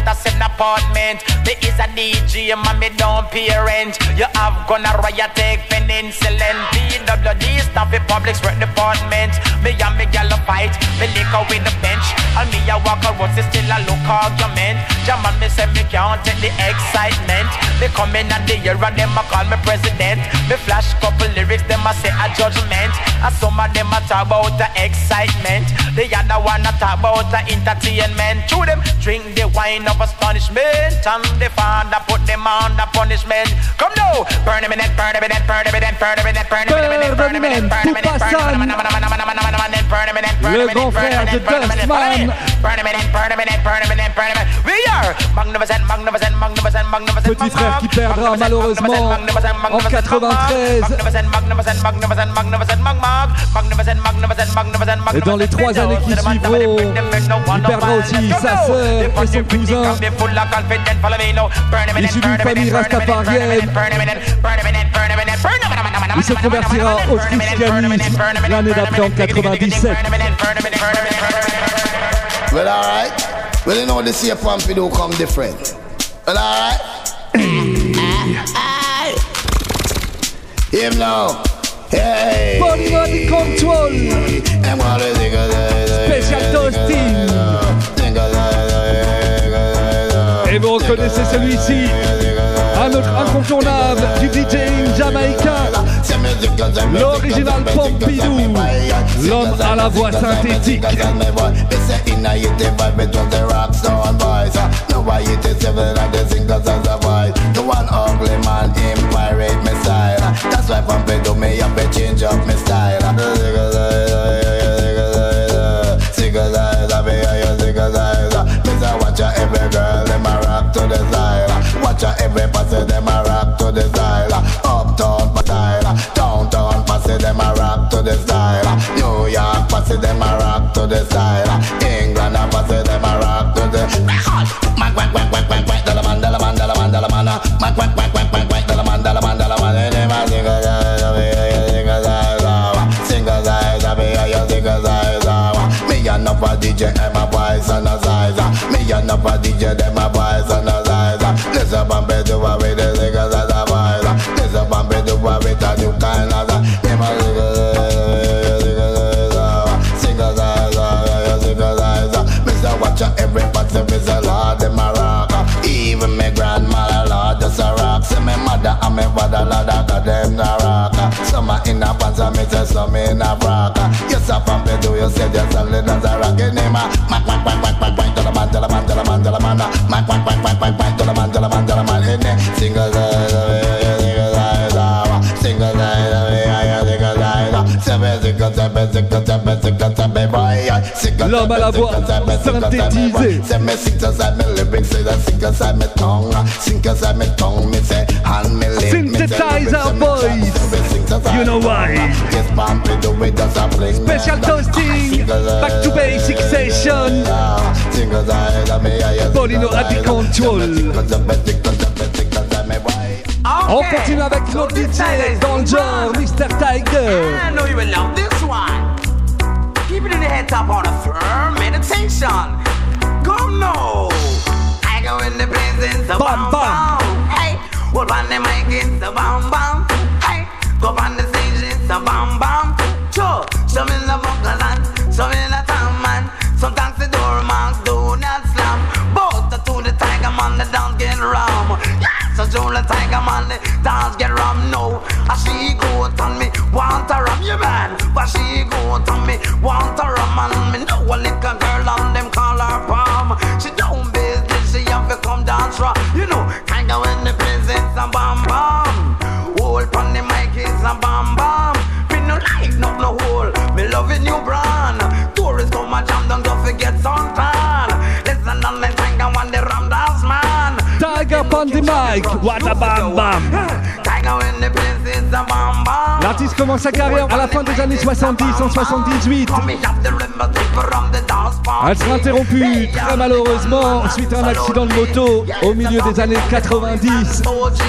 Speaker 18: apartment. Me is a D J, man, me don't pay rent. You have gonna riot, take penicillin. P W D, staff the public work department. Me and me gal a fight, me liquor with the bench. And me a walk around, still a look argument. Jam and me say me can't take the excitement. Me come in and the year and them a call me president. Me flash couple lyrics, them a say a judgment. And some of them a talk about the excitement. The other one a talk about the entertainment. To them drink the wine of astonishment. And the father put them on the punishment. Come now, burn them in it, burn them in it, burn them in it, burn them in it, burn them in it, burn them in it, burn them in it, burn them in it, burn them in it,
Speaker 3: le grand frère de Dustman. Petit frère qui perdra malheureusement en quatre-vingt-treize. Et dans les trois années qui suivront, il perdra aussi sa sœur et son cousin. Issu d'une famille rastafarienne. Il se convertira au christianisme l'année d'après en quatre-vingt-dix-sept.
Speaker 16: Well, alright. Well, you know, this here Pompidou come different. Well, alright. Him now. Hey.
Speaker 3: Body Body Control. Special Toasting. Et vous reconnaissez celui-ci, un autre incontournable du DJing jamaïcain, l'original Pompidou, l'homme à la voix synthétique.
Speaker 16: Every girl, them a rock to the style. Watch out, every passy, them a rock to the style. Uptown style, downtown passy, them a rock to the style. New York passy, them a rock to the style. England a passy, them a rock to the style. Mac quack quack quack quack quack, dollar man, dollar man, dollar man, dollar man. Mac quack quack quack quack quack, dollar man, dollar man, dollar man. Them a sing a style, sing a style, sing a style, sing a style. Me a no for D J, and my voice and a size. Me a no for D J, them my boys and a size. Listen, Bambi, do what with the niggas as a boys. Listen, Bambi, do what with a new kind of size. Me ma sing a size, sing a size. Me say watch out every party, me say Lord, them a rock. Even me grandmother, Lord, just a rock. Say me mother and me father, Lord, I got them a rock. Some a in a pants and me say some in a frock. Yes, a Bambi, do you say just a little as a rock. In him a mac, mac, mac, mac, mac, mac. Tell a man, tell a man, tell a man, tell a man, man, man, man, man, man, man, tell a man, tell a man, tell a man, in there. Single side, single side, single side, single side, seven, single, seven, single, seven, single, seven, boy, single,
Speaker 3: l'homme à la voix synthétisée.
Speaker 16: Say me single side, me lyrics, say that single side, me tongue, single side, me tongue, me say, and me lip,
Speaker 3: Synthesizer boys, you know why.
Speaker 16: Yes, man, we do it as a fling.
Speaker 3: Special Toasting, Back to Basic Session. Paulino at the control. On continue avec notre D J dans le genre, mister Tiger.
Speaker 19: I know you will love this one. Keep it in the head top on a firm meditation. Come now. Tiger in the place in the bam bam. Hey, what on the mic in the bam bam. Hey, go on the stage in the bam bam. Sure, some in the Buckland, some in the town man. Sometimes the door man do not slam. Both the to the Tiger man, the dance get rum. Yeah, so to the Tiger man, the dance get rum. No, as she go on me, want a rum, you man. But she go on me, want a rum, and me know a little girl on them call her palm. She don't business, she have to come dance raw. You know, Tiger when the place is a bam bam. Hold on the mic is a bam bam. Me no like no no hole. Me love a new brand. Tourists come a jam down, don't forget suntan. Listen on the Tiger when the ram dance man.
Speaker 3: Tiger on the mic, what a bam bam.
Speaker 19: Tiger when the place is a bam bam.
Speaker 3: L'artiste commence sa carrière à la fin des années soixante-dix, en soixante-dix-huit. Elle sera interrompue très malheureusement suite à un accident de moto au milieu des années quatre-vingt-dix.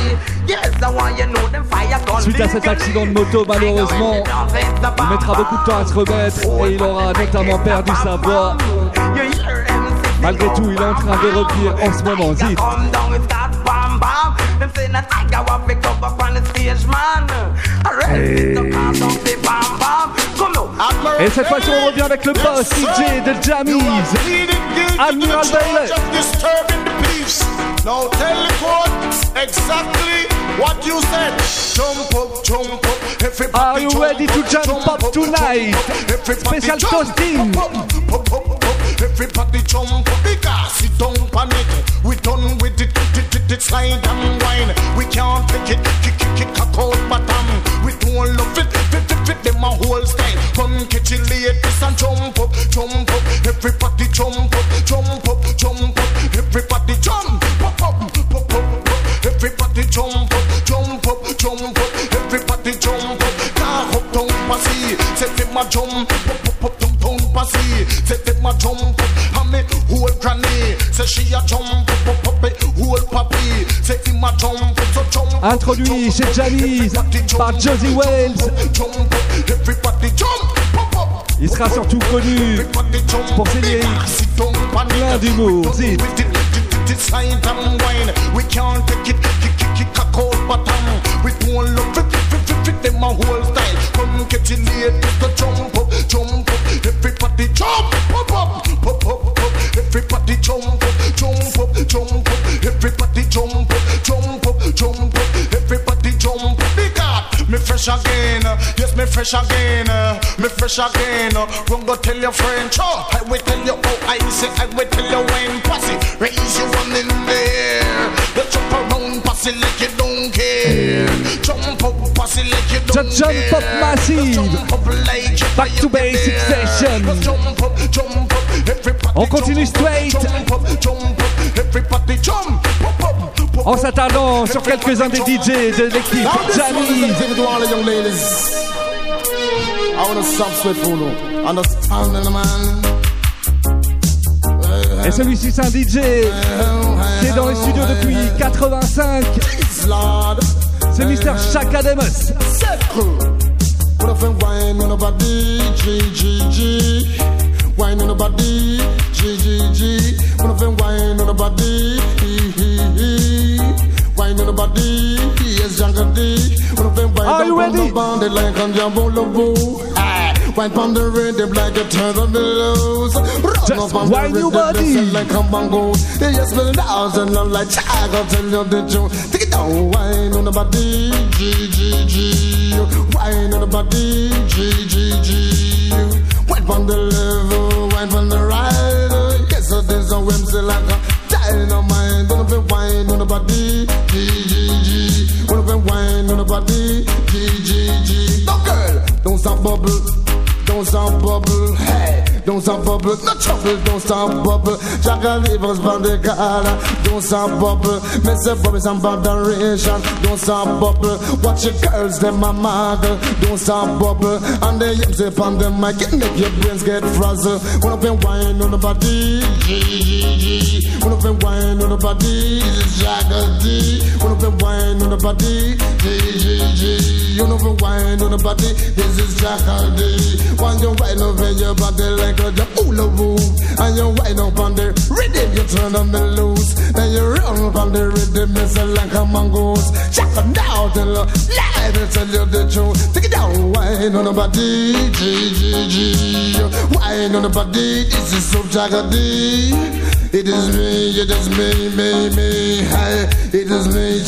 Speaker 3: Suite à cet accident de moto, malheureusement, il mettra beaucoup de temps à se remettre et il aura notamment perdu sa voix. Malgré tout, il est en train de revenir en ce moment, Zid. Hey. Et cette fois-ci, on revient avec le boss D J de Jammies, Admiral Bailey.
Speaker 1: Now tell the court exactly what you said. Jump up, jump up. Everybody
Speaker 3: Are you ready to jump up tonight? Special toasting.
Speaker 1: Everybody jump up because it don't panic. We done with it, it, it, it slide and wine. We can't take it, kick, kick, kick, kick, out bottom. We don't love it, fit, fit, fit them a whole style. Come catch it ladies and jump up, jump up. Everybody jump up, jump up, jump up. Everybody jump up, up, up, up, up. Everybody jump up, jump up, jump up. Everybody jump up. Car up down passy, set them a jump up, up, up, down down passy. Set them a jump up. And me whole granny, say she a jump up, up, up, whole papi. Set him a jump up, so jump up.
Speaker 3: Introduit chez Jammies par Josie Wales.
Speaker 1: Everybody jump up, up.
Speaker 3: Il sera surtout connu pour ses lyrics plein d'humour, Zid.
Speaker 1: Slide and wine, we can't take it, kick, kick, kick, a cold bottom. We don't love it, fit, fit, fit, them a whole style. Come get it ladies to jump up, jump up. Everybody jump up, up, up, up, up. Everybody jump up, jump up, jump up. Everybody jump up, jump up, jump up. Everybody jump up. Because me fresh again, yes me fresh again, me fresh again. Run go tell your friend, oh, I will tell you, oh I say, I will tell you when pussy raise you one in there. You jump around pussy like you don't care. Jump up pussy like you don't
Speaker 3: Just
Speaker 1: care.
Speaker 3: jump up massive. Back to basic session.
Speaker 1: Jump up, jump up. Everybody
Speaker 3: on continue straight.
Speaker 1: Jump up, jump up. Everybody jump up, up.
Speaker 3: En s'attardant sur quelques-uns des D J de l'équipe Jammies.
Speaker 1: I wanna stop sweat for you. Understand, man.
Speaker 3: Et celui-ci c'est un D J qui est dans les studios depuis quatre-vingt-cinq. C'est Mister Chaka Demus.
Speaker 1: Wine on the body, G G G. Wine on the body, G G G. Wine on the body, wine on the body, yes, Jungle D.
Speaker 3: Are you ready?
Speaker 1: Wine on the rhythm like a turn on the lows.
Speaker 3: Just wine your body
Speaker 1: like a mango. Yes, but now and I'm like, I gotta tell you the truth. Take it down, wine on the body, G G G. Wine on the body, G G G. Wine on the level, wine on the ride. Yes, so there's a whimsy like a dynamite. Don't be wine on the body, G G G. Don't be wine on the body, G G G. No girl, don't stop bubble. Don't stop bubble, hey, don't stop bubble, no trouble, don't stop bubble. Jacka livers from the gala, don't stop bubble. Mister Bobby, some botheration, don't stop bubble. Watch your girls, them my model, don't stop bubble. And the yips upon them, I can make your brains get frazzled. One of them wine on the body, G G G. One of them wine on the body, Jacka D. One of them wine on the body, G G G. You know the wine on the body, this is Jacka D. When you wind up in your body like a hula hoop, and you wind up on the rhythm, you turn on the loose. Then you run up on the rhythm, it's like a mongoose. Check it out, tell you, lie to tell you the truth. Take it down, wine on the body, G G G. Wine on the body, this is so Jagadi. It is me, it is me, me, me. Hey, it is me,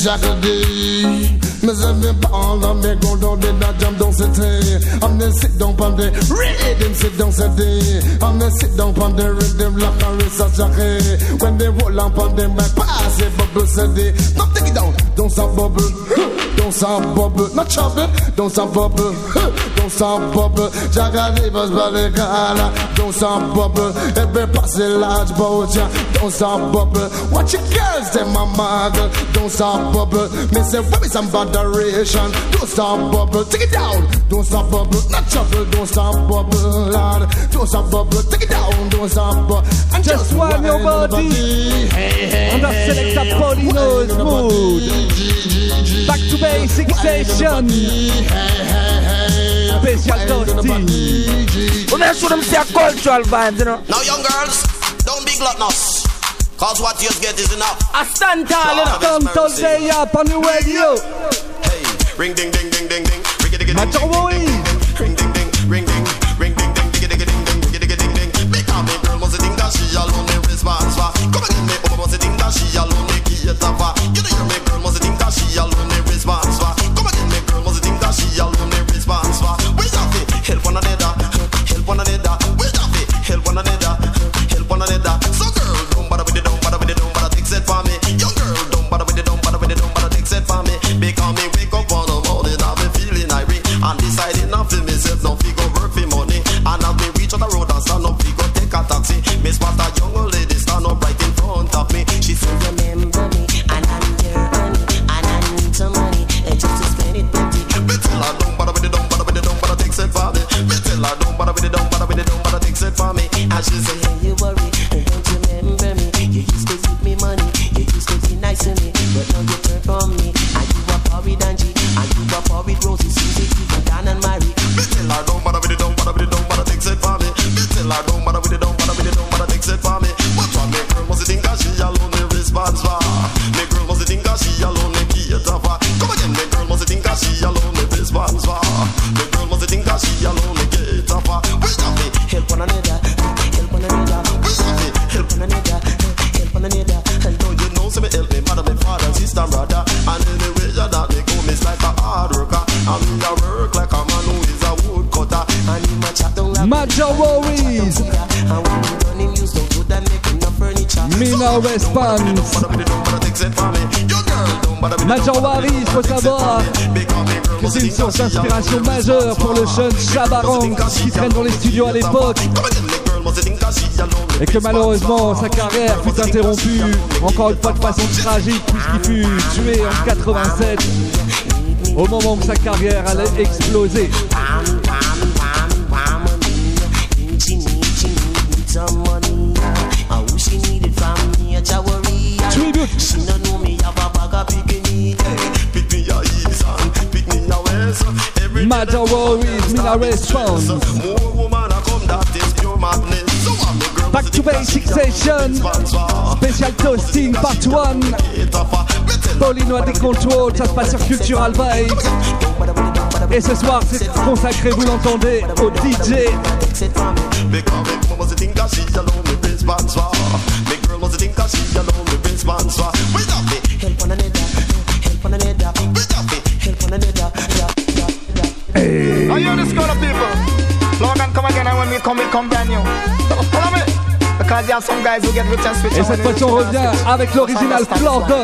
Speaker 1: Jagadi. Me say me ball and me go down the jam down city. And me sit down on the rhythm, sit down city. And me sit down on the rhythm like a race of jockey. When they roll up on them, my pass it bubble city. Now take it down, don't stop bubble, don't stop bubble, not trouble, don't stop bubble, don't stop bubble. Jagga livers by the gala, don't stop bubble. Every pass a large boat, don't stop bubble. Watch your girls, them my model, don't stop bubble. Me say, where is some botheration? Don't stop bubble, take it down. Don't stop bubble, not trouble. Don't stop bubble, lad. Don't stop bubble, take it down. Don't stop bubble. And
Speaker 3: just, just wine your body. Hey, hey, on a Selecta Polino's mood. Back to basic session. Special toasting.
Speaker 19: Well, let's show them say a cultural vibes, you know.
Speaker 1: Now, young girls.
Speaker 16: Don't be gluttonous. Cause what you get is enough.
Speaker 3: I stand tall, you know. Stand tall day up on the radio.
Speaker 16: Hey, ring ding ding ding ding ding. Ring ding ding ding ding. Ring ding ding, ring ding, ring ding ding ding ding ding ding ding ding ding. Because me girl must think that she alone me response for. Come again, me woman must think that she alone me cater for. You know hear me girl must think that she alone me response for. Come again, me girl must think that she alone me response for. We have to help one another, help one another. We have to help one another, help one another. So girl, don't bother with it, don't bother with it, don't bother take it for me. Young girl, don't bother with it, don't bother with it, don't bother take it for me. Because me wake up on the morning, I've been feeling irate and deciding not for myself, no figure work for money. And as me reach on the road and stand up, figure take a taxi. Me spot a young lady stand up right in front of me. She said, remember me, and I'm your honey, and I need some money, and just to spend it plenty. Me tell her, don't bother with it, don't bother with it, don't bother take it for me. Me tell her, don't bother with it, don't bother with it, don't bother take it for me. And she said, hey, you worry, don't you remember me? You used to give me money, you used to be nice to me, but now you turn from me. And you are porried Angie, and you are porried Rosie, Susie, even Dan and Mary. Me tell her, don't bother with it, don't bother with it, don't bother take it for me. Me tell her, don't bother with it, don't bother with it, don't bother take it for me. What one me girl must think that she alone me response for? Me girl must think that she alone me cater for. Come again, me girl must think that she alone me response for. Me girl must think that she alone me cater for. We have to help one another, help one another. We have to help one another, help one another. And though you know, say me help me mother, me father, sister, brother. And anyway you that me go, miss like a hard worker. And me a work like a man who is a wood cutter. And he my chat down like
Speaker 3: Major Worries.
Speaker 16: And when you done him use no good and make enough furniture.
Speaker 3: Me no response. Major Worries, faut savoir que c'est une source d'inspiration majeure pour le jeune Chabarang qui traîne dans les studios à l'époque. Et que malheureusement sa carrière fut interrompue encore une fois de façon tragique puisqu'il fut tué en quatre-vingt-sept au moment où sa carrière allait exploser. Tribute. Major Worries, Mina Response. Back to Basic Session. Special Toasting Part one. Paulino a des contrôles, ça se passe sur Cultural Vibes. Et ce soir, c'est consacré, vous l'entendez, au D J.
Speaker 1: Hey. Are you this kind of people? Logan, come again, and when we come, we come brand new. Follow me. Because you have some guys who get rich and switch.
Speaker 3: Et cette fois-ci, on revient avec l'original Flordon.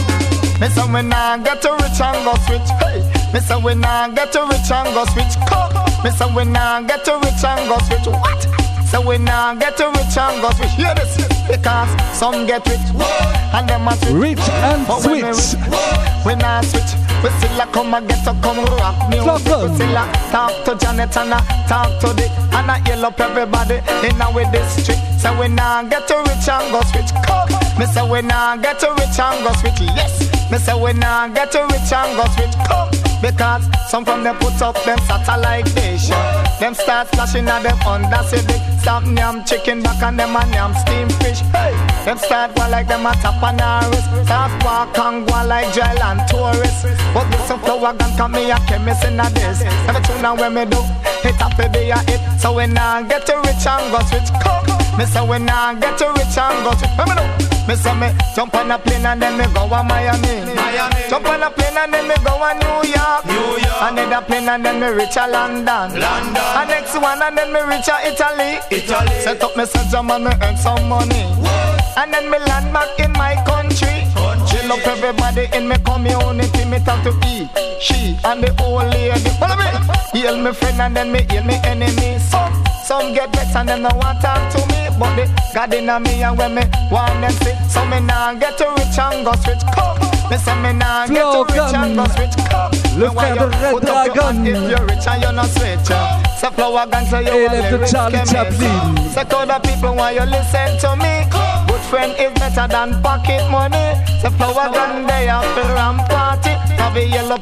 Speaker 1: Me say we nah get to rich and go switch. Hey. Me say we nah get to rich and go switch. Come. Me say we nah get to rich and go switch. What? So we nah get to rich and go switch. Hear this? Because some get rich and them a switch.
Speaker 3: Rich and
Speaker 1: but
Speaker 3: switch.
Speaker 1: We, rich, we nah switch. We still a come and get to come rock music. We still a talk to Janet and a talk to Dick and a yell up everybody in our district. So we nah get to rich and go switch. Come. Me say we nah get to rich and go switch. Yes. Me say we nah get to rich and go switch. Come. Because some from them put up them satellite station. Them start splashing at them under civic. Stop yam chicken back and them and yam steam fish. Hey, them start go like them a tap on our wrist. Start walk and go like jail and tourists. But this some flower gun come me a chemist in a this. Every tune now when me do, hit up a be a hit. So we nah get to rich and go switch. Come, me say we nah get to rich and go switch. Let me know. Me say me jump on a plane and then me go to Miami. Miami. Jump on a plane and then me go to New York. New York. Another plane and then me reach a London. London. And next one and then me reach a Italy. Italy. Set up me set jam and me earn some money. What? And then me land back in my country. Chill up everybody in my community. Me talk to he, she, and the old lady. Follow me. Hail me friend and then me hail me enemy. Some, some get better and them no want talk to me. But the God in me and when me want them see. So me nah get to rich and go switch. Come. Me say me nah get to rich and go switch. Come.
Speaker 3: Le frère de Red Dragon.
Speaker 1: If you're rich and you're not switch. Say flower gun so you
Speaker 3: élève de Charlie Chaplin.
Speaker 1: Say to the people why you listen to me. Good friend is better than pocket money. Say flower gun they have to ram party. Have a yellow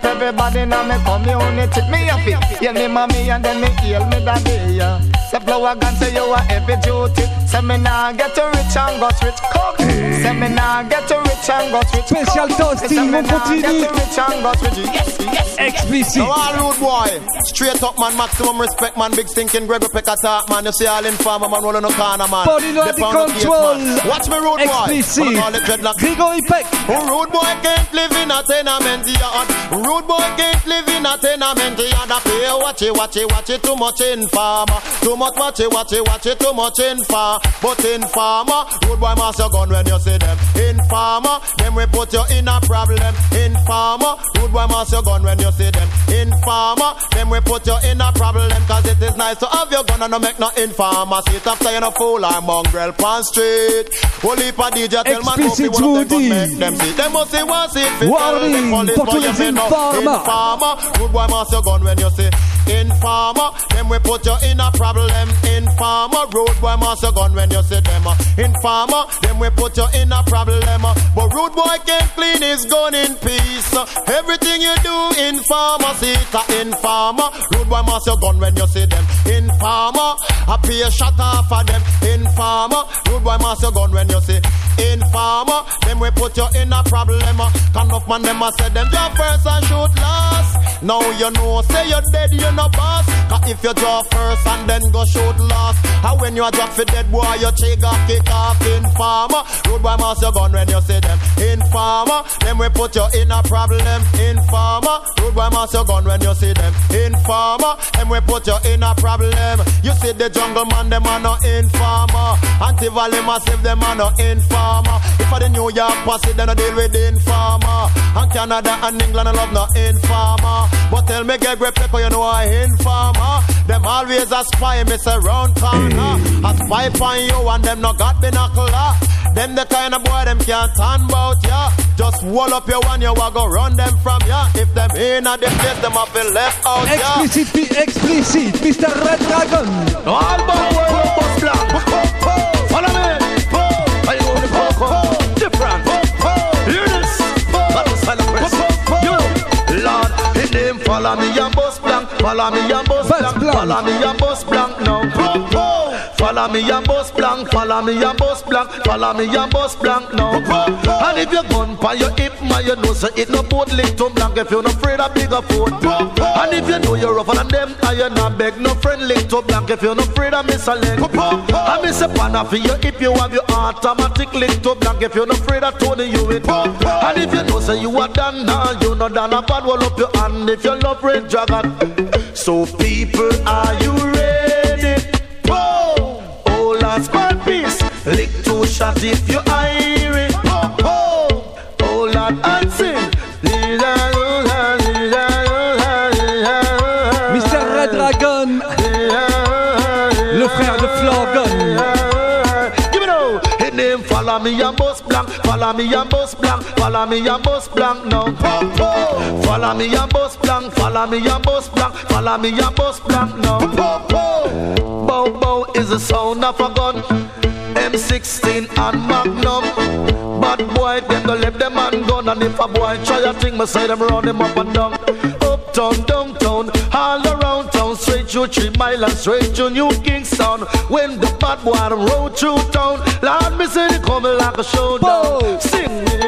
Speaker 20: out everybody now me community. Me a fit, heal me mommy and then me heal me daddy. Yeah. Say flower gun say you a heavy duty. Say me nah get to rich and got rich. Come. Say me nah get to rich and got rich.
Speaker 3: Special toasting, on continue.
Speaker 20: Yes, yes.
Speaker 3: Explicit.
Speaker 1: So all rude boy, straight up man, maximum respect man, big stinking Gregor Peck attack man. You see all in farmer man, rolling no corner man.
Speaker 3: Body no the control.
Speaker 1: Case, watch me rude
Speaker 3: Explicit.
Speaker 1: boy.
Speaker 3: Gregory Peck.
Speaker 1: Rude boy can't live in a tenement yard. Rude boy can't live in a tenement yard. I pay watch it, watch it, watch it too much in farmer. Too much watch it, watch it, watch it too much in farm. But in farmer, rude boy mass your gun when you see them. In farmer, them we put you in a problem. In farmer, rude boy mass your gun when you see them. In farmer, them we put you in a problem. Cause it is nice to have your gun and no make no informer. Sit after you no fool or mongrel pan street. Holy pa D J tell man go be one of them gun make them see. Them must say one seat fit all the police for you men no. In farmer, rude boy mass your gun when you see. In farmer, them we put you in a problem. In farmer, rude boy mass your gun when you see them. In farmer, them we put you in a problem. But rude boy can't clean his gun in peace. Everything you do in farmer, see it in farmer. Rude boy mass your gun when you see them. In farmer, I pay a shot off of them. In farmer, rude boy mass your gun when you see. In farmer, them we put you in a problem. Can of man them a say them draw first and shoot last. Now you know say you're dead, you no boss. Cause if you draw first and then go shoot last, and when you a drop for dead boy, you take off, kick off. In farmer, rude boy mass your gun when you see them. In farmer, them we put you in a problem. In farmer, rude boy mass your gun when you see them. In farmer, them we put you in a problem. You see the jungle man, them are no informer. Anti-Valley massive, them are no informer. If I the New York posse, then I deal with the informer. And Canada and England, I love no informer. But tell me, get great people, you know I informer. Them always a spy, me say round corner. A spy on you and them no got binocular. Them the kind of boy them can't turn bout ya. Just wall up your one, you a go run them from ya. If them in at the place, them have been left out ya.
Speaker 3: Explicit, be explicit, Mister Red Dragon.
Speaker 20: All about world bus black. Follow me. Are you on the coco? Different. Hear this. Battle celebrate. You, Lord, his name follow me and bus blank. Follow me and bus blank. Follow me and bus blank now. Follow me and bus blank, follow me and bus blank, follow me and bus blank now. And if you gun by your hip, man, you know so it no boat lick to blank if you're not afraid of bigger foot. And if you know you're rougher than them, and you not beg no friend lick to blank if you're not afraid of miss a leg. And miss a panna for your hip, you have your automatic lick to blank if you're not afraid of Tony you it. And if you know so you are done now, you know done a bad wall up your hand if you love Red Dragon. So people, are you ready? Oh, last man piece, lick two shots if you hear it. Oh, oh, oh, Lord, and sing.
Speaker 3: Mister Red Dragon, le frère de Florgon.
Speaker 20: Give me now, his name follow me and bus blank, follow me and bus blank, follow me and bus blank now. Oh, oh, follow me and bus blank, follow me and bus blank, follow me and bus blank now. Oh, oh, bow bow is the sound of a gun. M sixteen and Magnum. Bad boy, them don't let them man gun. And if a boy try a thing, me say them run him up and down. Uptown, downtown, all around town. Straight to Three Mile and straight to New Kingston. When the bad boy roll through town, Lord, me say they coming like a showdown. Sing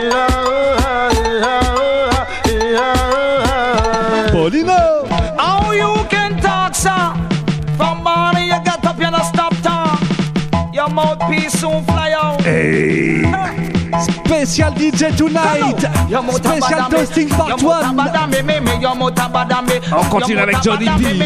Speaker 3: Paulino.
Speaker 19: How you can talk, sir? From morning you get up, you don't stop talk. Your mouthpiece soon fly out.
Speaker 3: Hey. Special D J tonight. Special Toasting Part one. On continue avec Johnny B.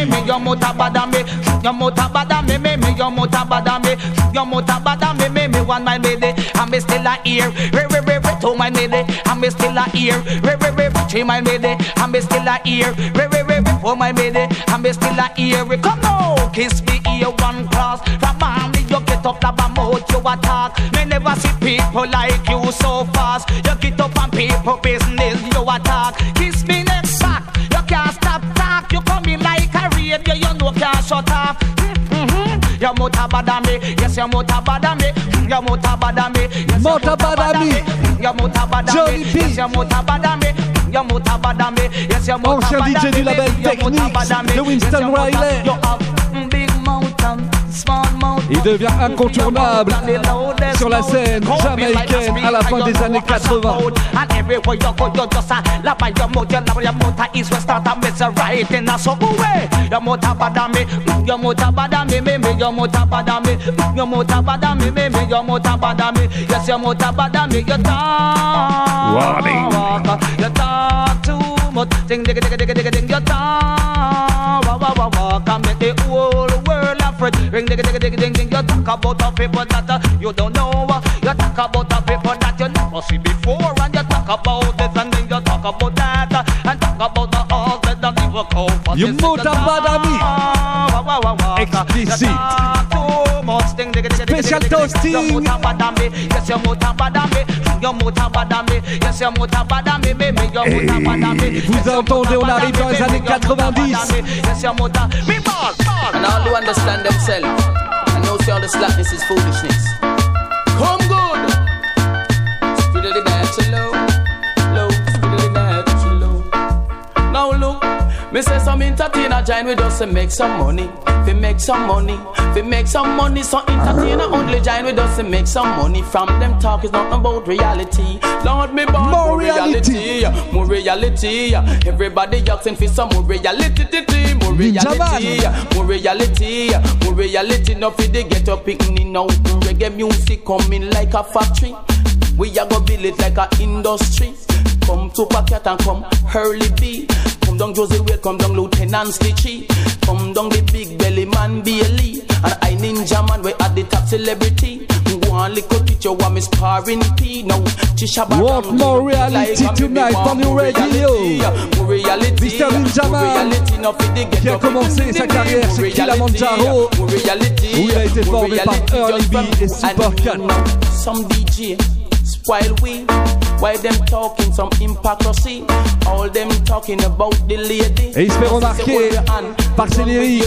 Speaker 19: One my lady, I'm still a here. Two my lady, I'm still a here. Three my lady, I'm still a here. Four my lady, I'm still a here. Come on, kiss me here one class. From mommy, you get up like a mouth, you attack. Me never see people like you so fast. You get up on people business, you attack. Kiss me next back, you can't stop talk. You come in like a radio, you know can't shut off. Mm-hmm.
Speaker 18: Your motor bad on me. Yes, your motor bad on me. Your motor bad on me. Yes, your motor bad on me. Your motor bad on me. Yes, your motor bad on me. Your motor bad on me. Yes, your motor bad on me.
Speaker 3: Ancien D J du label Technics de Winston Riley. Il devient incontournable sur la scène jamaïcaine à la fin des années quatre-vingts.
Speaker 18: Ring ding ding ding ding ding. You talk about the people that uh, you don't know. You talk about the people that you never see before, and you talk about this and then you talk about that uh, and talk about the all that don't even go for this.
Speaker 3: You motor bad on me. Explicit. Special toasting.
Speaker 18: Your motor bad on me. Yes, your motor bad on me. Your motor bad on me. Yes, your motor bad on me. Me me your motor bad on me.
Speaker 3: Vous entendez, on arrive dans les années quatre-vingt-dix.
Speaker 18: Yes, your motor. Me ball.
Speaker 21: And all who understand themselves, and know see all the slackness is foolishness. Come good. Fiddly that low, low, fiddly that low. Now look, me say some entertainer join with us to make some money. We make some money, we make some money. So entertainer only join with us to make some money. From them talk is not about reality. Lord me born more, more reality, reality, more reality. Everybody asking for some more reality. More reality, more reality, more reality. Now for the get up picnic now. Reggae music coming like a factory. We are gonna build it like a industry. Come to Packet and come Hurley B. Come down Josie Wade, come down Lieutenant Stitchy. Come down the big belly man Bailey. And I Ninja man we at the top celebrity. One little teacher want me sparring P. Now Chisha
Speaker 3: want more reality like tonight on your radio. Mister Ninja Man qui a commencé sa carrière chez Kilimanjaro où il a été formé par Early B et Super Cat.
Speaker 21: Some D J while we, while them talking some hypocrisy, all them talking about the lady.
Speaker 3: Et il se fait remarquer par ses lyriques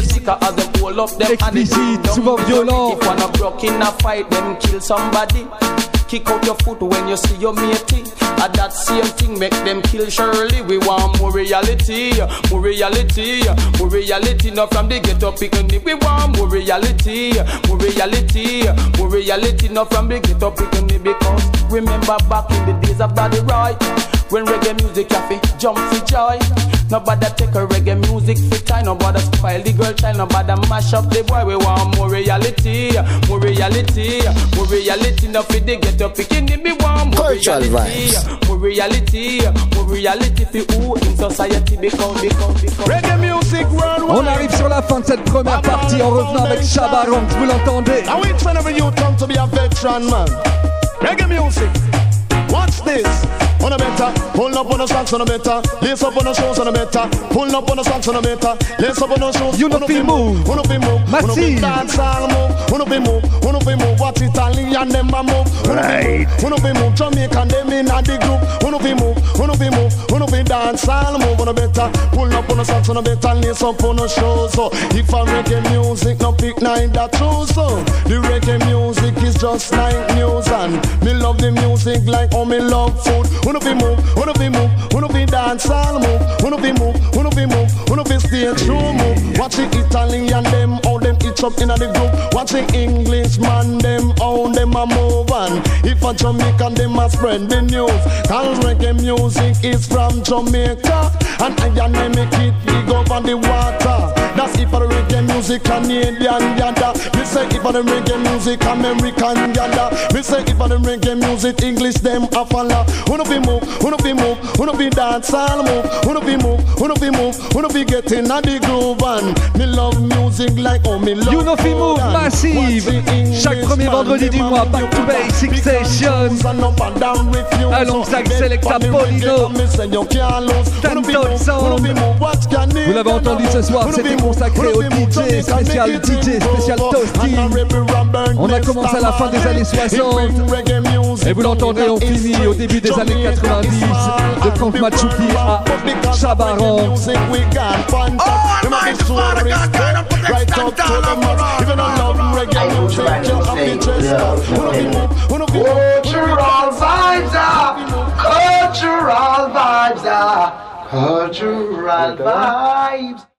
Speaker 3: explicites, souvent violents.
Speaker 21: If wanna broke in a fight, them kill somebody. Kick out your foot when you see your matey. And that same thing make them kill Shirley. We want more reality, more reality, more reality. Not from the ghetto picnic. We want more reality, more reality, more reality. Not from the ghetto picnic. Because remember back in the days of Buddy Roy, when reggae music cafe jump for joy. Nobody take a reggae music for time. Nobody spoil the girl child. Nobody mash up the boy. We want more reality, more reality, more reality. Not for the ghetto picnic. We want more
Speaker 20: Cultural
Speaker 21: reality,
Speaker 20: vibes.
Speaker 21: more reality, more reality for who in society. Because, because, because
Speaker 20: reggae music worldwide.
Speaker 3: On arrive sur la fin de cette première partie en revenant avec Shabba Ranks. Vous l'entendez?
Speaker 20: Now it's whenever you come to be a veteran man. Reggae music. Watch this. On a better, pull up on the socks on a better, lace up on the shoes on a better, pull up on the socks on a better, lace up on the shoes.
Speaker 3: You know be move,
Speaker 20: wanna be move, wanna be dance all move, wanna be move, wanna be move. What Italian them a move, right? Wanna be move, Jamaican them in a the group, wanna be move, wanna be move, wanna be dance all move on a better, pull up on the socks on a better, lace up on the shoes. So if I reggae music, no pick neither choose. So the reggae music is just like news, and me love the music like oh me love food. Wanna be move, wanna be move, wanna be dance all move, wanna be move, wanna be move, wanna be stage show move. Watch the Italian them, how them eat up in the group. Watch the English man them, how them a move. And if a Jamaican them a spread the news. Cause reggae music is from Jamaica, and I and I make it big up on the water. That's if a reggae music Canadian yada. Me say if a reggae music American yada. Me say if a reggae music English them a follow. Wanna be move, wanna be move, wanna be dance all move, wanna be move, wanna be move, wanna be getting at the groove. And me love music like oh me love.
Speaker 3: You know fi move massive. Chaque premier vendredi du mois, Back to Basic Session. Alongside Selecta Polino, Stanton Sound. Vous l'avez entendu ce soir, c'était consacré au D J, spécial D J, spécial Toasty. On a commencé à la fin des années soixante. Et vous l'entendez, on finit au début des années quatre-vingt-dix. De Frank Machuki à Shabba Ranks.
Speaker 20: Right up to the mark. Even I love
Speaker 4: Cultural vibes.